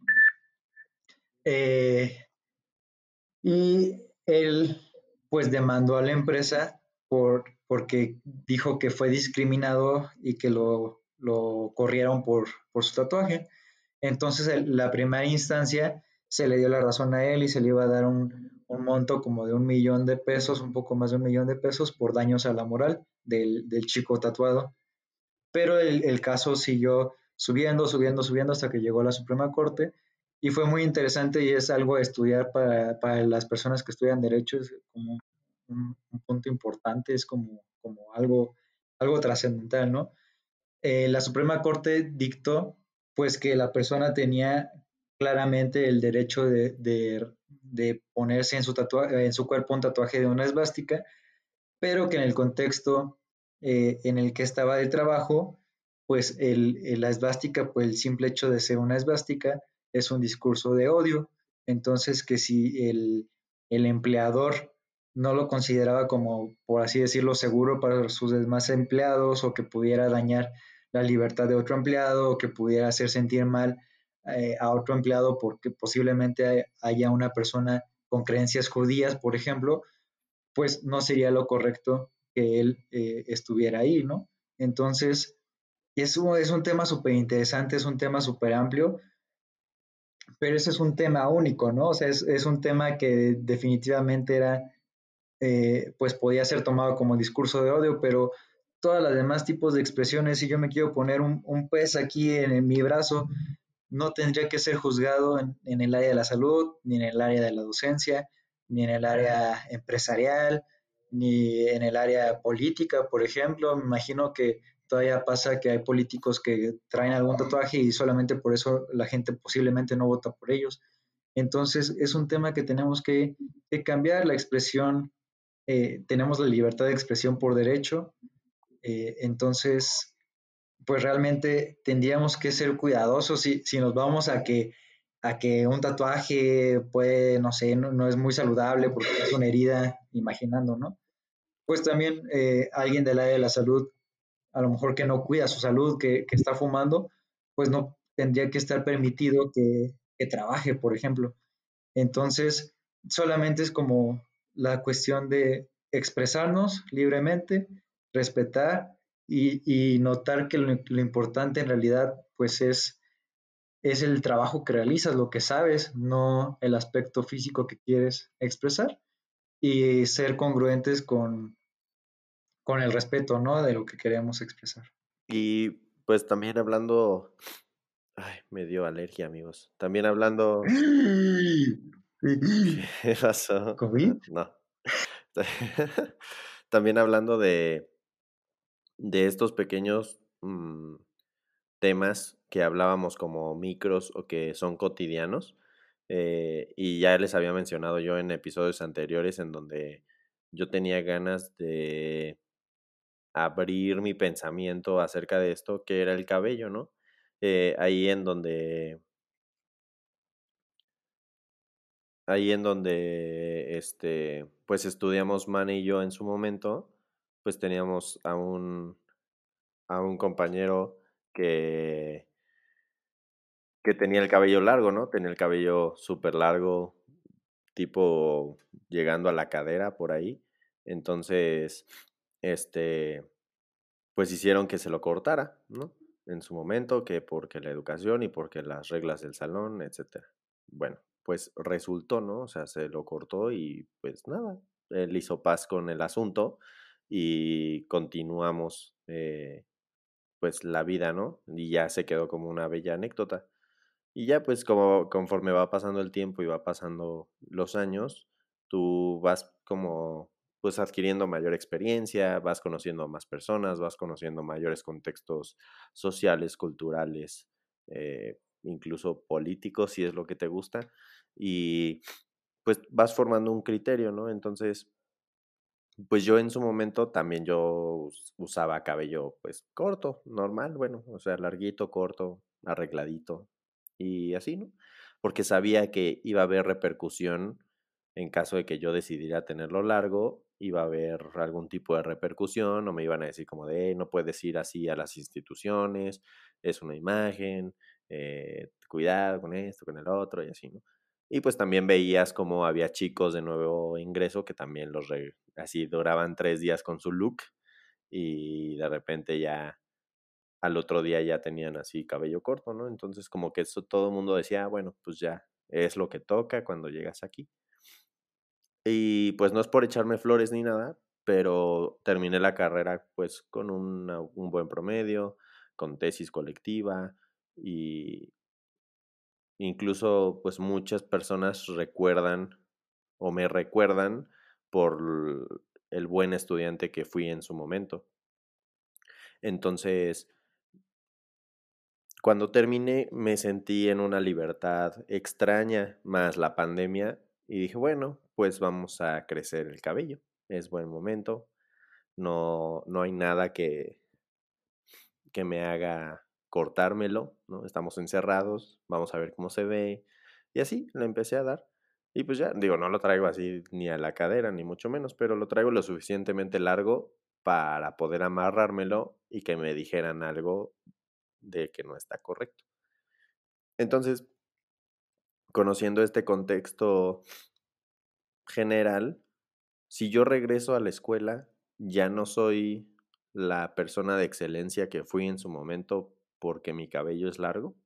eh, y él pues demandó a la empresa porque dijo que fue discriminado y que lo corrieron por su tatuaje. Entonces la primera instancia se le dio la razón a él y se le iba a dar un monto como de $1,000,000, un poco más de $1,000,000 por daños a la moral del chico tatuado. Pero el caso siguió subiendo hasta que llegó a la Suprema Corte y fue muy interesante y es algo a estudiar para las personas que estudian Derecho, es como un punto importante, es como algo trascendental, ¿no? La Suprema Corte dictó pues que la persona tenía claramente el derecho de ponerse en su cuerpo un tatuaje de una esvástica, pero que en el contexto en el que estaba de trabajo, pues la esvástica, pues el simple hecho de ser una esvástica es un discurso de odio. Entonces, que si el empleador no lo consideraba como, por así decirlo, seguro para sus demás empleados o que pudiera dañar la libertad de otro empleado o que pudiera hacer sentir mal a otro empleado porque posiblemente haya una persona con creencias judías, por ejemplo, pues no sería lo correcto que él estuviera ahí, ¿no? Entonces, eso es un tema súper interesante, es un tema súper amplio, pero ese es un tema único, ¿no? O sea, es un tema que definitivamente era, pues podía ser tomado como discurso de odio, pero todas las demás tipos de expresiones, si yo me quiero poner un pez aquí en mi brazo, no tendría que ser juzgado en el área de la salud, ni en el área de la docencia, ni en el área empresarial, ni en el área política, por ejemplo. Me imagino que todavía pasa que hay políticos que traen algún tatuaje y solamente por eso la gente posiblemente no vota por ellos. Entonces es un tema que tenemos que cambiar la expresión. Tenemos la libertad de expresión por derecho. Entonces, pues realmente tendríamos que ser cuidadosos si nos vamos a que un tatuaje puede, no sé, no es muy saludable porque es una herida, imaginando, ¿no? Pues también alguien del área de la salud, a lo mejor que no cuida su salud, que está fumando, pues no tendría que estar permitido que trabaje, por ejemplo. Entonces, solamente es como la cuestión de expresarnos libremente, respetar y notar que lo importante en realidad pues es el trabajo que realizas, lo que sabes, no el aspecto físico que quieres expresar y ser congruentes con el respeto, ¿no? De lo que queremos expresar. Y pues también hablando, ay, me dio alergia, amigos. También hablando, ¿qué pasó? ¿COVID? No. También hablando de estos pequeños temas que hablábamos como micros o que son cotidianos. Y ya les había mencionado yo en episodios anteriores en donde yo tenía ganas de abrir mi pensamiento acerca de esto, que era el cabello, ¿no? Ahí en donde, pues estudiamos Man y yo en su momento, pues teníamos a un compañero que, que tenía el cabello largo, ¿no? Tenía el cabello súper largo, tipo llegando a la cadera por ahí. Entonces, este, pues hicieron que se lo cortara, ¿no? En su momento, que porque la educación y porque las reglas del salón, etcétera. Bueno, pues resultó, ¿no? O sea, se lo cortó y pues nada, él hizo paz con el asunto y continuamos pues la vida, ¿no? Y ya se quedó como una bella anécdota. Y ya pues como conforme va pasando el tiempo y va pasando los años, tú vas como pues adquiriendo mayor experiencia, vas conociendo a más personas, vas conociendo mayores contextos sociales, culturales, incluso políticos, si es lo que te gusta, y pues vas formando un criterio, ¿no? Entonces, pues yo en su momento también yo usaba cabello pues corto, normal, bueno, o sea, larguito, corto, arregladito y así, ¿no? Porque sabía que iba a haber repercusión en caso de que yo decidiera tenerlo largo, iba a haber algún tipo de repercusión o me iban a decir como de, no puedes ir así a las instituciones, es una imagen, cuidado con esto, con el otro y así, ¿no? Y pues también veías como había chicos de nuevo ingreso que también así duraban 3 días con su look y de repente ya al otro día ya tenían así cabello corto, ¿no? Entonces como que eso todo el mundo decía, bueno, pues ya es lo que toca cuando llegas aquí. Y pues no es por echarme flores ni nada, pero terminé la carrera pues con un buen promedio, con tesis colectiva y incluso, pues muchas personas recuerdan o me recuerdan por el buen estudiante que fui en su momento. Entonces, cuando terminé me sentí en una libertad extraña, más la pandemia, y dije, bueno, pues vamos a crecer el cabello. Es buen momento. No hay nada que me haga cortármelo, ¿no? Estamos encerrados, vamos a ver cómo se ve. Y así le empecé a dar. Y pues ya, digo, no lo traigo así ni a la cadera, ni mucho menos, pero lo traigo lo suficientemente largo para poder amarrármelo y que me dijeran algo de que no está correcto. Entonces, conociendo este contexto general, si yo regreso a la escuela, ya no soy la persona de excelencia que fui en su momento porque mi cabello es largo.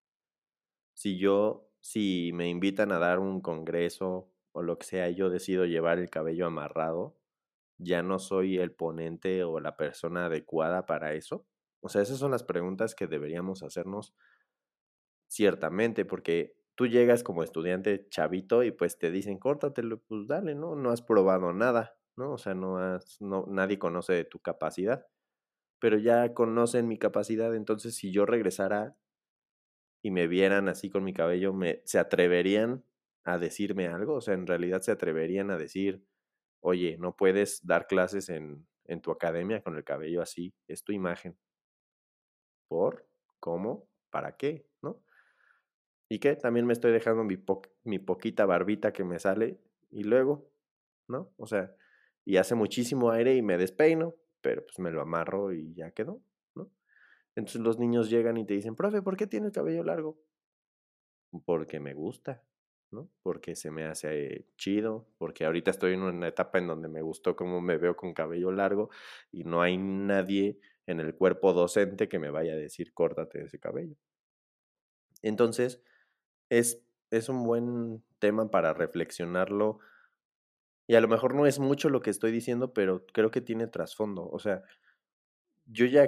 Si me invitan a dar un congreso o lo que sea y yo decido llevar el cabello amarrado, ya no soy el ponente o la persona adecuada para eso. O sea, esas son las preguntas que deberíamos hacernos ciertamente, porque tú llegas como estudiante chavito y pues te dicen, córtatelo, pues dale, ¿no? No has probado nada, ¿no? O sea, nadie conoce de tu capacidad, pero ya conocen mi capacidad, entonces si yo regresara y me vieran así con mi cabello, ¿se atreverían a decirme algo? O sea, en realidad se atreverían a decir, oye, no puedes dar clases en tu academia con el cabello así, es tu imagen. ¿Por? ¿Cómo? ¿Para qué? ¿No? ¿Y qué? También me estoy dejando mi poquita barbita que me sale y luego, ¿no? O sea, y hace muchísimo aire y me despeino, pero pues me lo amarro y ya quedó, ¿no? Entonces los niños llegan y te dicen, profe, ¿por qué tiene el cabello largo? Porque me gusta, ¿no? Porque se me hace chido, porque ahorita estoy en una etapa en donde me gustó cómo me veo con cabello largo y no hay nadie en el cuerpo docente que me vaya a decir, córtate ese cabello. Entonces, es un buen tema para reflexionarlo y a lo mejor no es mucho lo que estoy diciendo, pero creo que tiene trasfondo. O sea, yo ya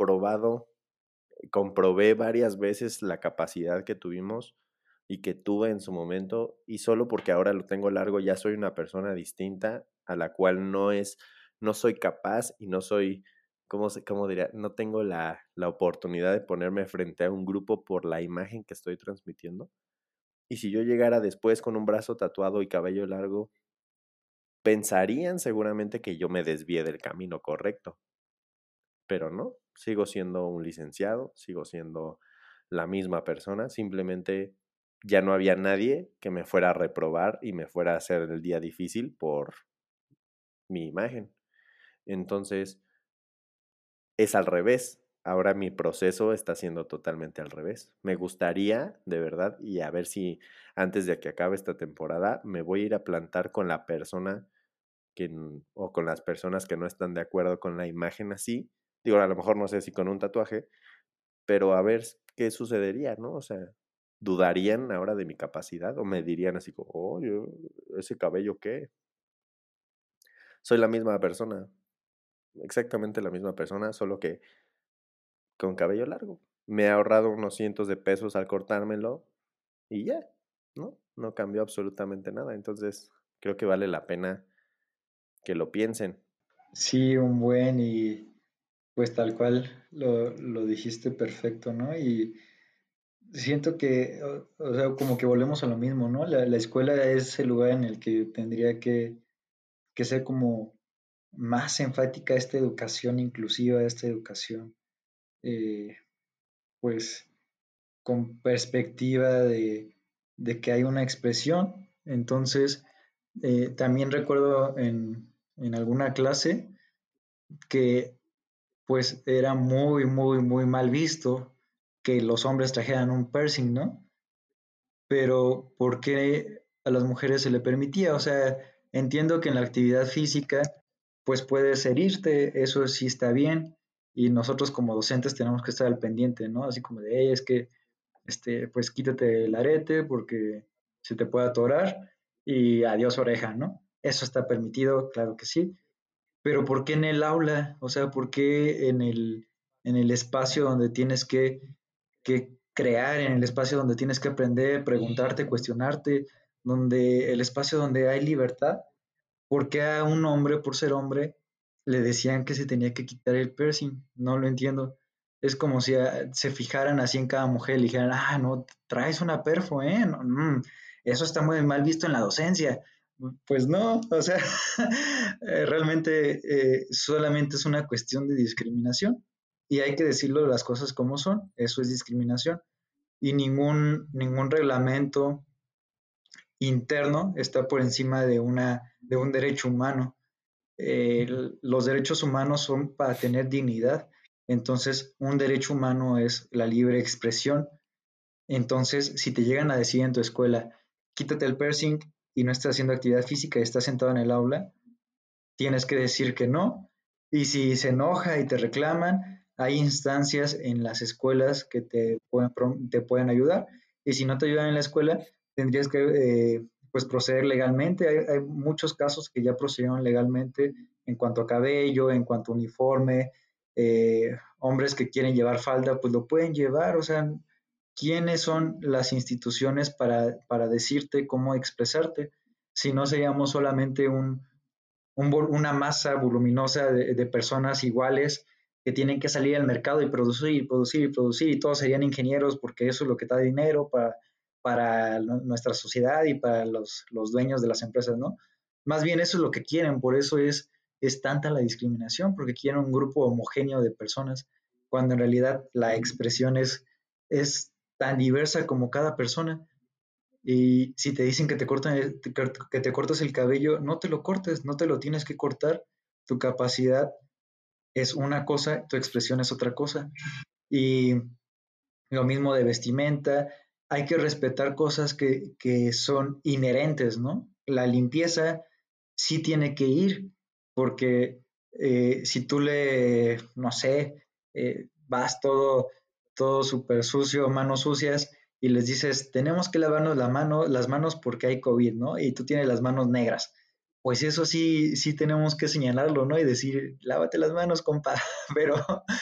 comprobé varias veces la capacidad que tuvimos y que tuve en su momento, y solo porque ahora lo tengo largo ya soy una persona distinta a la cual no soy capaz y no soy, cómo diría? No tengo la oportunidad de ponerme frente a un grupo por la imagen que estoy transmitiendo. Y si yo llegara después con un brazo tatuado y cabello largo, pensarían seguramente que yo me desvié del camino correcto, pero no, sigo siendo un licenciado, sigo siendo la misma persona, simplemente ya no había nadie que me fuera a reprobar y me fuera a hacer el día difícil por mi imagen. Entonces, es al revés. Ahora mi proceso está siendo totalmente al revés. Me gustaría, de verdad, y a ver si antes de que acabe esta temporada, me voy a ir a plantar con la persona o con las personas que no están de acuerdo con la imagen así. Digo, a lo mejor no sé si con un tatuaje, pero a ver qué sucedería, ¿no? O sea, ¿dudarían ahora de mi capacidad o me dirían así como, oye, ese cabello qué? Soy la misma persona, exactamente la misma persona, solo que con cabello largo. Me he ahorrado unos cientos de pesos al cortármelo y ya, ¿no? No cambió absolutamente nada. Entonces, creo que vale la pena que lo piensen. Sí, un buen y pues tal cual lo dijiste perfecto, ¿no? Y siento que, o sea, como que volvemos a lo mismo, ¿no? La escuela es el lugar en el que tendría que ser como más enfática esta educación inclusiva, esta educación, eh, pues, con perspectiva de que hay una expresión. Entonces, también recuerdo en alguna clase que pues era muy, muy, muy mal visto que los hombres trajeran un piercing, ¿no? Pero ¿por qué a las mujeres se le permitía? O sea, entiendo que en la actividad física, pues puedes herirte, eso sí está bien, y nosotros como docentes tenemos que estar al pendiente, ¿no? Así como de, "Hey, es que, pues quítate el arete porque se te puede atorar y adiós oreja, ¿no? Eso está permitido, claro que sí, pero ¿por qué en el aula? O sea, ¿por qué en el espacio donde tienes que crear, en el espacio donde tienes que aprender, preguntarte, cuestionarte, donde el espacio donde hay libertad? ¿Por qué a un hombre, por ser hombre, le decían que se tenía que quitar el piercing? No lo entiendo. Es como si se fijaran así en cada mujer y dijeran, ah, no, traes una perfo, ¿eh? No, eso está muy mal visto en la docencia. Pues no, o sea, realmente solamente es una cuestión de discriminación y hay que decirlo las cosas como son, eso es discriminación y ningún reglamento interno está por encima de un derecho humano. Los derechos humanos son para tener dignidad, entonces un derecho humano es la libre expresión Entonces, si te llegan a decir en tu escuela, quítate el piercing y no estás haciendo actividad física y estás sentado en el aula, tienes que decir que no. Y si se enoja y te reclaman, hay instancias en las escuelas que te pueden ayudar. Y si no te ayudan en la escuela, tendrías que pues proceder legalmente. Hay muchos casos que ya procedieron legalmente en cuanto a cabello, en cuanto a uniforme. Hombres que quieren llevar falda, pues lo pueden llevar. O sea, ¿quiénes son las instituciones para decirte cómo expresarte? Si no seríamos solamente una masa voluminosa de personas iguales que tienen que salir al mercado y producir, producir, producir, y todos serían ingenieros porque eso es lo que da dinero para nuestra sociedad y para los dueños de las empresas, ¿no? Más bien eso es lo que quieren, por eso es tanta la discriminación, porque quieren un grupo homogéneo de personas, cuando en realidad la expresión es tan diversa como cada persona. Y si te dicen que te cortas el cabello, no te lo cortes, no te lo tienes que cortar. Tu capacidad es una cosa, tu expresión es otra cosa. Y lo mismo de vestimenta, hay que respetar cosas que son inherentes, ¿no? La limpieza sí tiene que ir, porque si tú no sé, vas todo súper sucio, manos sucias, y les dices, tenemos que lavarnos las manos porque hay COVID, ¿no? Y tú tienes las manos negras. Pues eso sí tenemos que señalarlo, ¿no? Y decir, lávate las manos, compa, pero,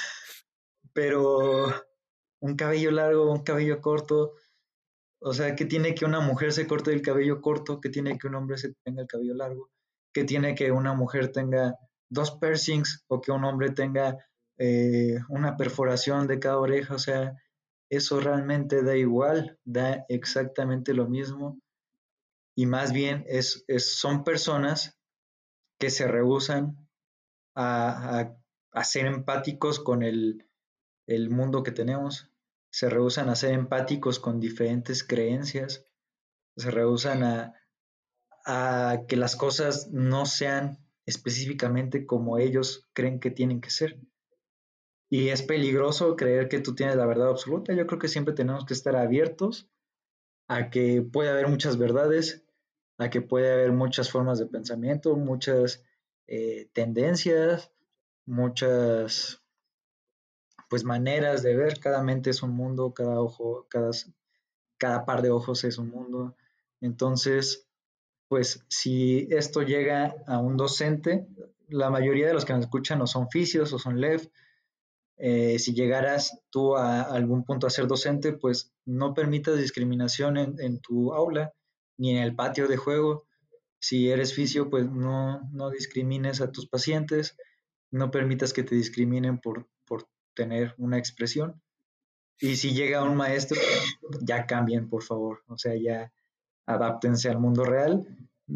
pero un cabello largo, un cabello corto, o sea, ¿qué tiene que una mujer se corte el cabello corto? ¿Qué tiene que un hombre se tenga el cabello largo? ¿Qué tiene que una mujer tenga dos piercings o que un hombre tenga una perforación de cada oreja? O sea, eso realmente da igual, da exactamente lo mismo. Y más bien son personas que se rehúsan a ser empáticos con el mundo que tenemos, se rehúsan a ser empáticos con diferentes creencias, se rehúsan a que las cosas no sean específicamente como ellos creen que tienen que ser. Y es peligroso creer que tú tienes la verdad absoluta. Yo creo que siempre tenemos que estar abiertos a que puede haber muchas verdades, a que puede haber muchas formas de pensamiento, muchas tendencias, muchas pues maneras de ver. Cada mente es un mundo, cada ojo, cada par de ojos es un mundo. Entonces, pues si esto llega a un docente, la mayoría de los que nos escuchan o son fisios o son LEF. Si llegaras tú a algún punto a ser docente, pues no permitas discriminación en tu aula ni en el patio de juego. Si eres fisio, pues no discrimines a tus pacientes, no permitas que te discriminen por tener una expresión. Y si llega un maestro, ya cambien, por favor. O sea, ya adáptense al mundo real.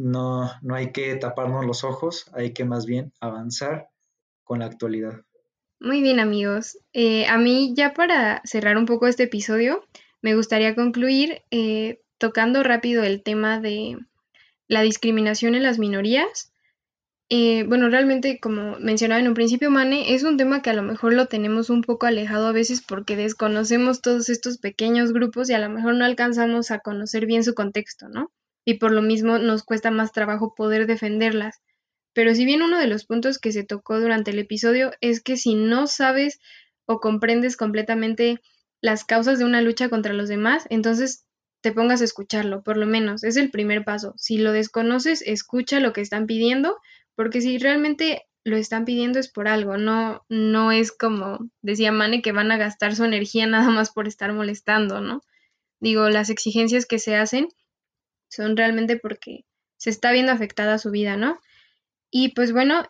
No hay que taparnos los ojos, hay que más bien avanzar con la actualidad. Muy bien, amigos. A mí, ya para cerrar un poco este episodio, me gustaría concluir tocando rápido el tema de la discriminación en las minorías. Bueno, realmente, como mencionaba en un principio, Mane, es un tema que a lo mejor lo tenemos un poco alejado a veces porque desconocemos todos estos pequeños grupos y a lo mejor no alcanzamos a conocer bien su contexto, ¿no? Y por lo mismo nos cuesta más trabajo poder defenderlas. Pero si bien uno de los puntos que se tocó durante el episodio es que si no sabes o comprendes completamente las causas de una lucha contra los demás, entonces te pongas a escucharlo, por lo menos, es el primer paso. Si lo desconoces, escucha lo que están pidiendo, porque si realmente lo están pidiendo es por algo, no es como decía Mane, que van a gastar su energía nada más por estar molestando, ¿no? Digo, las exigencias que se hacen son realmente porque se está viendo afectada su vida, ¿no? Y pues bueno,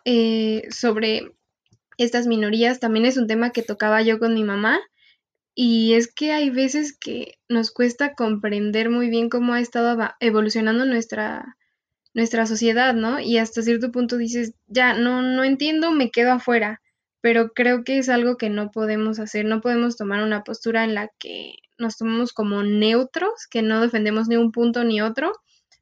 sobre estas minorías también es un tema que tocaba yo con mi mamá, y es que hay veces que nos cuesta comprender muy bien cómo ha estado evolucionando nuestra sociedad, ¿no? Y hasta cierto punto dices, ya, no entiendo, me quedo afuera, pero creo que es algo que no podemos hacer, no podemos tomar una postura en la que nos tomamos como neutros, que no defendemos ni un punto ni otro.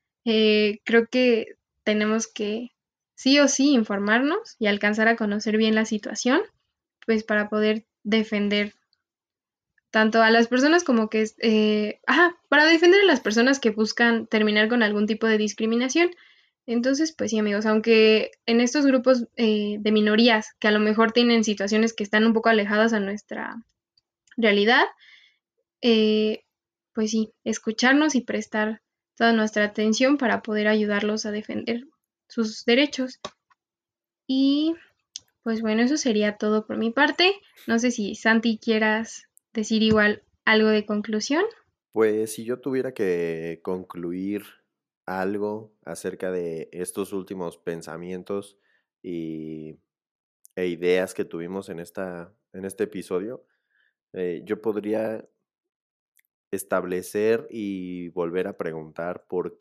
Creo que tenemos que sí o sí informarnos y alcanzar a conocer bien la situación, pues para poder defender tanto a las personas como que, para defender a las personas que buscan terminar con algún tipo de discriminación. Entonces, pues sí, amigos, aunque en estos grupos de minorías que a lo mejor tienen situaciones que están un poco alejadas a nuestra realidad, eh, pues sí, escucharnos y prestar toda nuestra atención para poder ayudarlos a defender sus derechos. Y pues bueno, eso sería todo por mi parte. No sé si Santi quieras decir igual algo de conclusión. Pues si yo tuviera que concluir algo acerca de estos últimos pensamientos y, e ideas que tuvimos en este episodio, yo podría establecer y volver a preguntar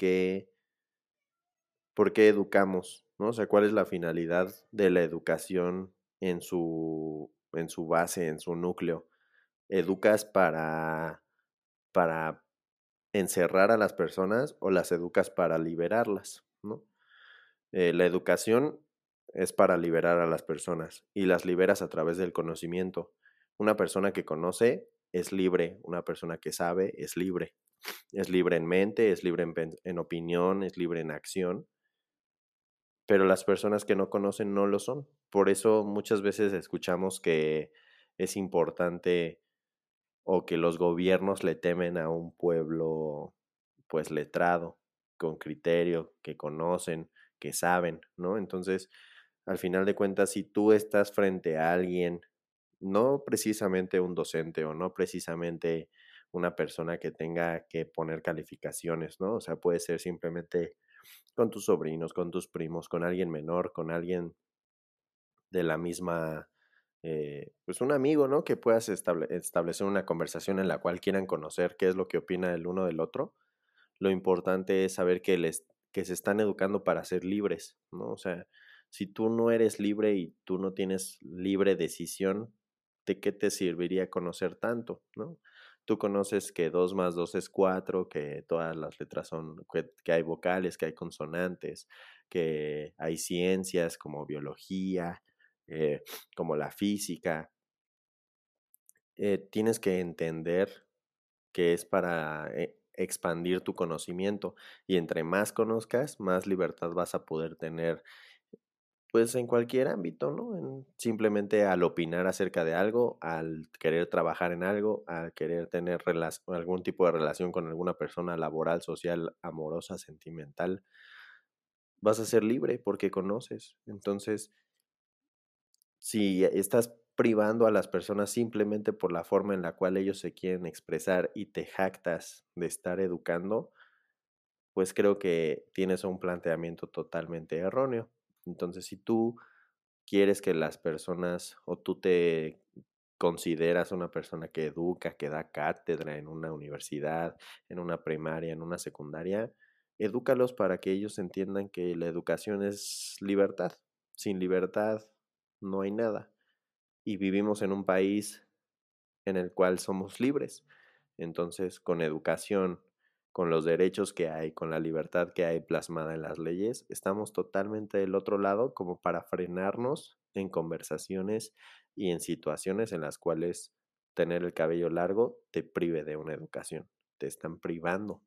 por qué educamos, ¿no? O sea, cuál es la finalidad de la educación en su base, en su núcleo. ¿Educas para encerrar a las personas o las educas para liberarlas, ¿no? La educación es para liberar a las personas y las liberas a través del conocimiento. Una persona que conoce es libre, una persona que sabe es libre en mente, es libre en opinión, es libre en acción, pero las personas que no conocen no lo son. Por eso muchas veces escuchamos que es importante o que los gobiernos le temen a un pueblo pues letrado, con criterio, que conocen, que saben, ¿no? Entonces, al final de cuentas, si tú estás frente a alguien, no precisamente un docente o no precisamente una persona que tenga que poner calificaciones, ¿no? O sea, puede ser simplemente con tus sobrinos, con tus primos, con alguien menor, con alguien de la misma, pues un amigo, ¿no? Que puedas establecer una conversación en la cual quieran conocer qué es lo que opina el uno del otro. Lo importante es saber que se están educando para ser libres, ¿no? O sea, si tú no eres libre y tú no tienes libre decisión, ¿de qué te serviría conocer tanto, ¿no? Tú conoces que 2 más 2 es 4, que todas las letras son, que hay vocales, que hay consonantes, que hay ciencias como biología, eh, como la física. Tienes que entender que es para expandir tu conocimiento y entre más conozcas, más libertad vas a poder tener, pues en cualquier ámbito, ¿no? Simplemente al opinar acerca de algo, al querer trabajar en algo, al querer tener algún tipo de relación con alguna persona laboral, social, amorosa, sentimental, vas a ser libre porque conoces. Entonces, si estás privando a las personas simplemente por la forma en la cual ellos se quieren expresar y te jactas de estar educando, pues creo que tienes un planteamiento totalmente erróneo. Entonces, si tú quieres que las personas o tú te consideras una persona que educa, que da cátedra en una universidad, en una primaria, en una secundaria, edúcalos para que ellos entiendan que la educación es libertad. Sin libertad no hay nada. Y vivimos en un país en el cual somos libres. Entonces, con educación, con los derechos que hay, con la libertad que hay plasmada en las leyes, estamos totalmente del otro lado como para frenarnos en conversaciones y en situaciones en las cuales tener el cabello largo te prive de una educación. Te están privando,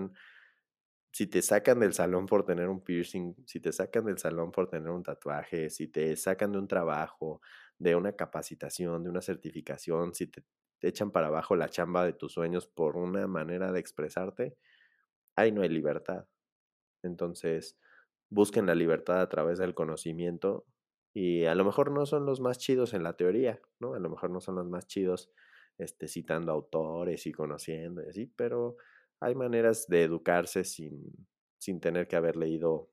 si te sacan del salón por tener un piercing, si te sacan del salón por tener un tatuaje, si te sacan de un trabajo, de una capacitación, de una certificación, si te echan para abajo la chamba de tus sueños por una manera de expresarte, ahí no hay libertad. Entonces, busquen la libertad a través del conocimiento y a lo mejor no son los más chidos en la teoría, ¿no? A lo mejor no son los más chidos citando autores y conociendo y así, pero hay maneras de educarse sin tener que haber leído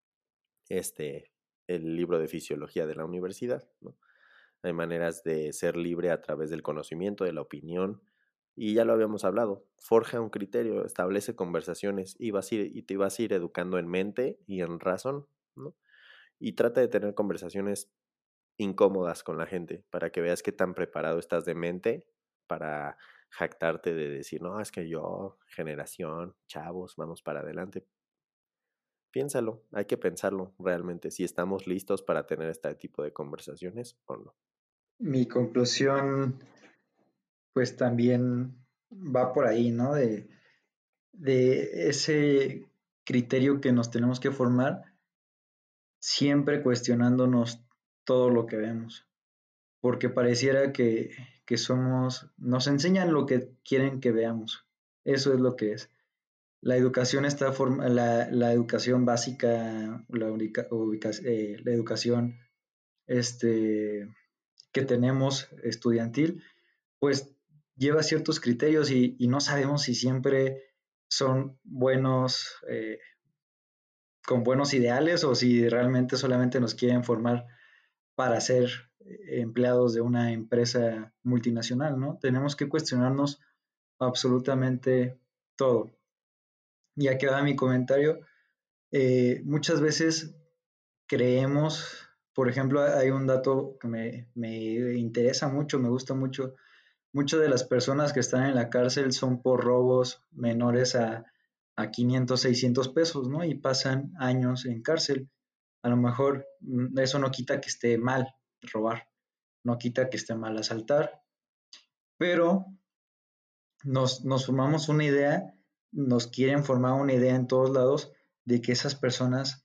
este el libro de fisiología de la universidad, ¿no? Hay maneras de ser libre a través del conocimiento, de la opinión, y ya lo habíamos hablado. Forja un criterio, establece conversaciones y te vas a ir educando en mente y en razón, ¿no? Y trata de tener conversaciones incómodas con la gente para que veas qué tan preparado estás de mente para jactarte de decir, no, es que yo, generación, chavos, vamos para adelante. Piénsalo, hay que pensarlo realmente, si estamos listos para tener este tipo de conversaciones o no. Mi conclusión, pues también va por ahí, ¿no? De ese criterio que nos tenemos que formar, siempre cuestionándonos todo lo que vemos, porque pareciera que somos, nos enseñan lo que quieren que veamos, eso es lo que es. La educación está la educación básica, la educación este, que tenemos estudiantil, pues lleva ciertos criterios y no sabemos si siempre son buenos, con buenos ideales o si realmente solamente nos quieren formar para ser empleados de una empresa multinacional, ¿no? Tenemos que cuestionarnos absolutamente todo. Y aquí va mi comentario. Muchas veces creemos, por ejemplo, hay un dato que me interesa mucho, me gusta mucho. Muchas de las personas que están en la cárcel son por robos menores a 500, 600 pesos, ¿no? Y pasan años en cárcel. A lo mejor eso no quita que esté mal robar, no quita que esté mal asaltar, pero nos formamos una idea, nos quieren formar una idea en todos lados de que esas personas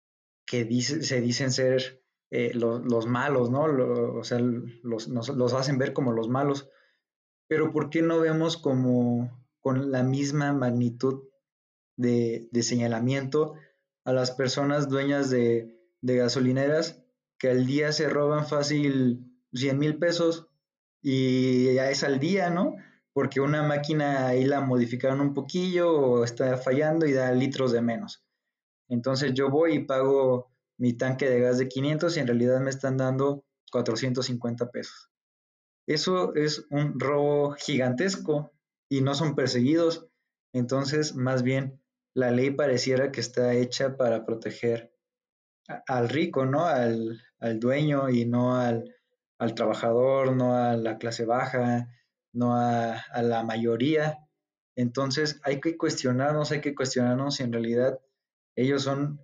se dicen ser los malos, ¿no? O sea, los hacen ver como los malos, pero ¿por qué no vemos como con la misma magnitud de señalamiento a las personas dueñas de gasolineras que al día se roban fácil 100,000 pesos y ya es al día, ¿no? Porque una máquina ahí la modificaron un poquillo o está fallando y da litros de menos. Entonces yo voy y pago mi tanque de gas de 500 y en realidad me están dando 450 pesos. Eso es un robo gigantesco y no son perseguidos. Entonces, más bien, la ley pareciera que está hecha para proteger al rico, ¿no? Al dueño y no al trabajador, no a la clase baja, no a la mayoría. Entonces, hay que cuestionarnos si en realidad ellos son,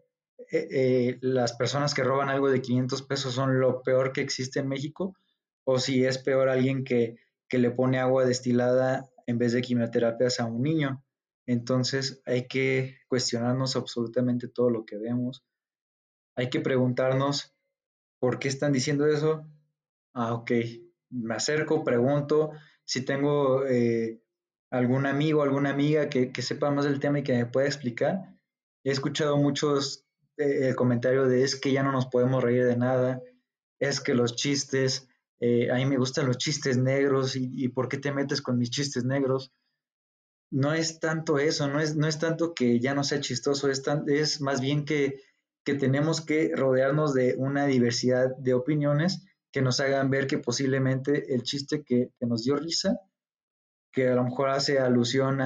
las personas que roban algo de 500 pesos son lo peor que existe en México, o si es peor alguien que le pone agua destilada en vez de quimioterapias a un niño. Entonces hay que cuestionarnos absolutamente todo lo que vemos. Hay que preguntarnos por qué están diciendo eso. Ah, ok. Me acerco, pregunto si tengo algún amigo, alguna amiga que sepa más del tema y que me pueda explicar. He escuchado muchos el comentario de es que ya no nos podemos reír de nada, es que los chistes, a mí me gustan los chistes negros y ¿por qué te metes con mis chistes negros? No es tanto eso, no es tanto que ya no sea chistoso, es más bien que tenemos que rodearnos de una diversidad de opiniones que nos hagan ver que posiblemente el chiste que nos dio risa, que a lo mejor hace alusión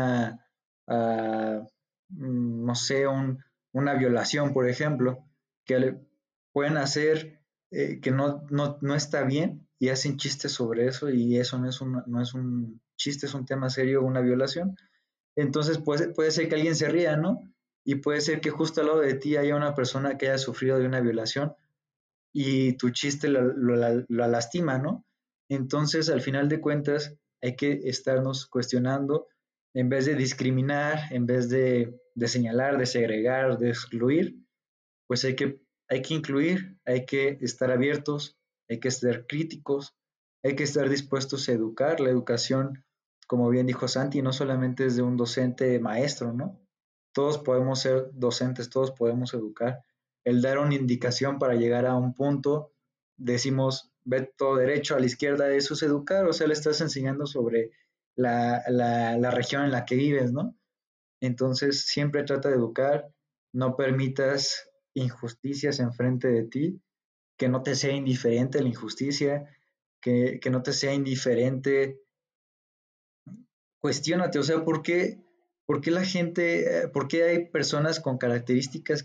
no sé, una violación, por ejemplo, que pueden hacer que no está bien y hacen chistes sobre eso y eso no es un chiste, es un tema serio, una violación. Entonces puede ser que alguien se ría, ¿no? Y puede ser que justo al lado de ti haya una persona que haya sufrido de una violación y tu chiste lo lastima, ¿no? Entonces, al final de cuentas, hay que estarnos cuestionando en vez de discriminar, en vez de señalar, de segregar, de excluir, pues hay que incluir, hay que estar abiertos, hay que ser críticos, hay que estar dispuestos a educar. La educación, como bien dijo Santi, no solamente es de un docente maestro, ¿no? Todos podemos ser docentes, todos podemos educar. El dar una indicación para llegar a un punto, decimos, ve todo derecho a la izquierda, eso es educar, o sea, le estás enseñando sobre la región en la que vives, ¿no? Entonces, siempre trata de educar, no permitas injusticias enfrente de ti, que no te sea indiferente la injusticia, que no te sea indiferente, cuestiónate, o sea, por qué la gente, por qué hay personas con características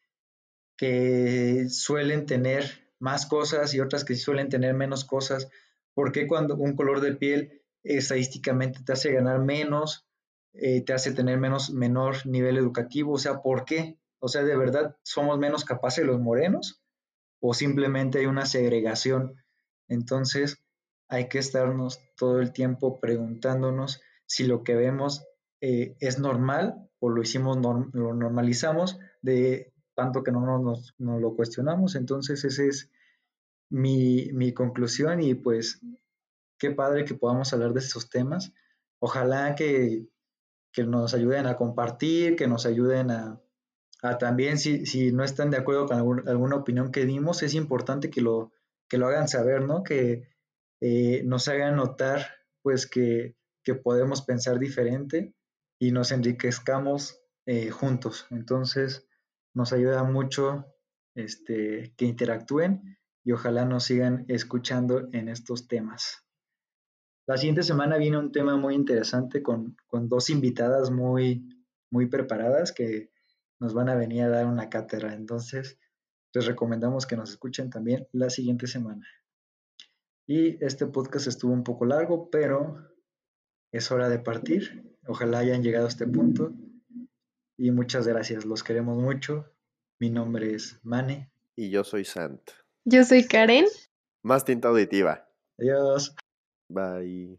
que suelen tener más cosas y otras que suelen tener menos cosas? ¿Por qué cuando un color de piel estadísticamente te hace ganar menos, te hace tener menor nivel educativo? O sea, ¿por qué? O sea, ¿de verdad somos menos capaces los morenos? ¿O simplemente hay una segregación? Entonces, hay que estarnos todo el tiempo preguntándonos si lo que vemos es normal o lo hicimos, lo normalizamos de tanto que no lo cuestionamos. Entonces, esa es mi conclusión y pues qué padre que podamos hablar de esos temas. Ojalá que nos ayuden a compartir, que nos ayuden a también, si no están de acuerdo con alguna opinión que dimos, es importante que lo hagan saber, ¿no? Que nos hagan notar, pues, que podemos pensar diferente y nos enriquezcamos juntos. Entonces, nos ayuda mucho que interactúen y ojalá nos sigan escuchando en estos temas. La siguiente semana viene un tema muy interesante con dos invitadas muy preparadas que nos van a venir a dar una cátedra. Entonces, les recomendamos que nos escuchen también la siguiente semana. Y este podcast estuvo un poco largo, pero es hora de partir. Ojalá hayan llegado a este punto. Y muchas gracias, los queremos mucho. Mi nombre es Mane. Y yo soy Sant. Yo soy Karen. Más tinta auditiva. Adiós. Bye.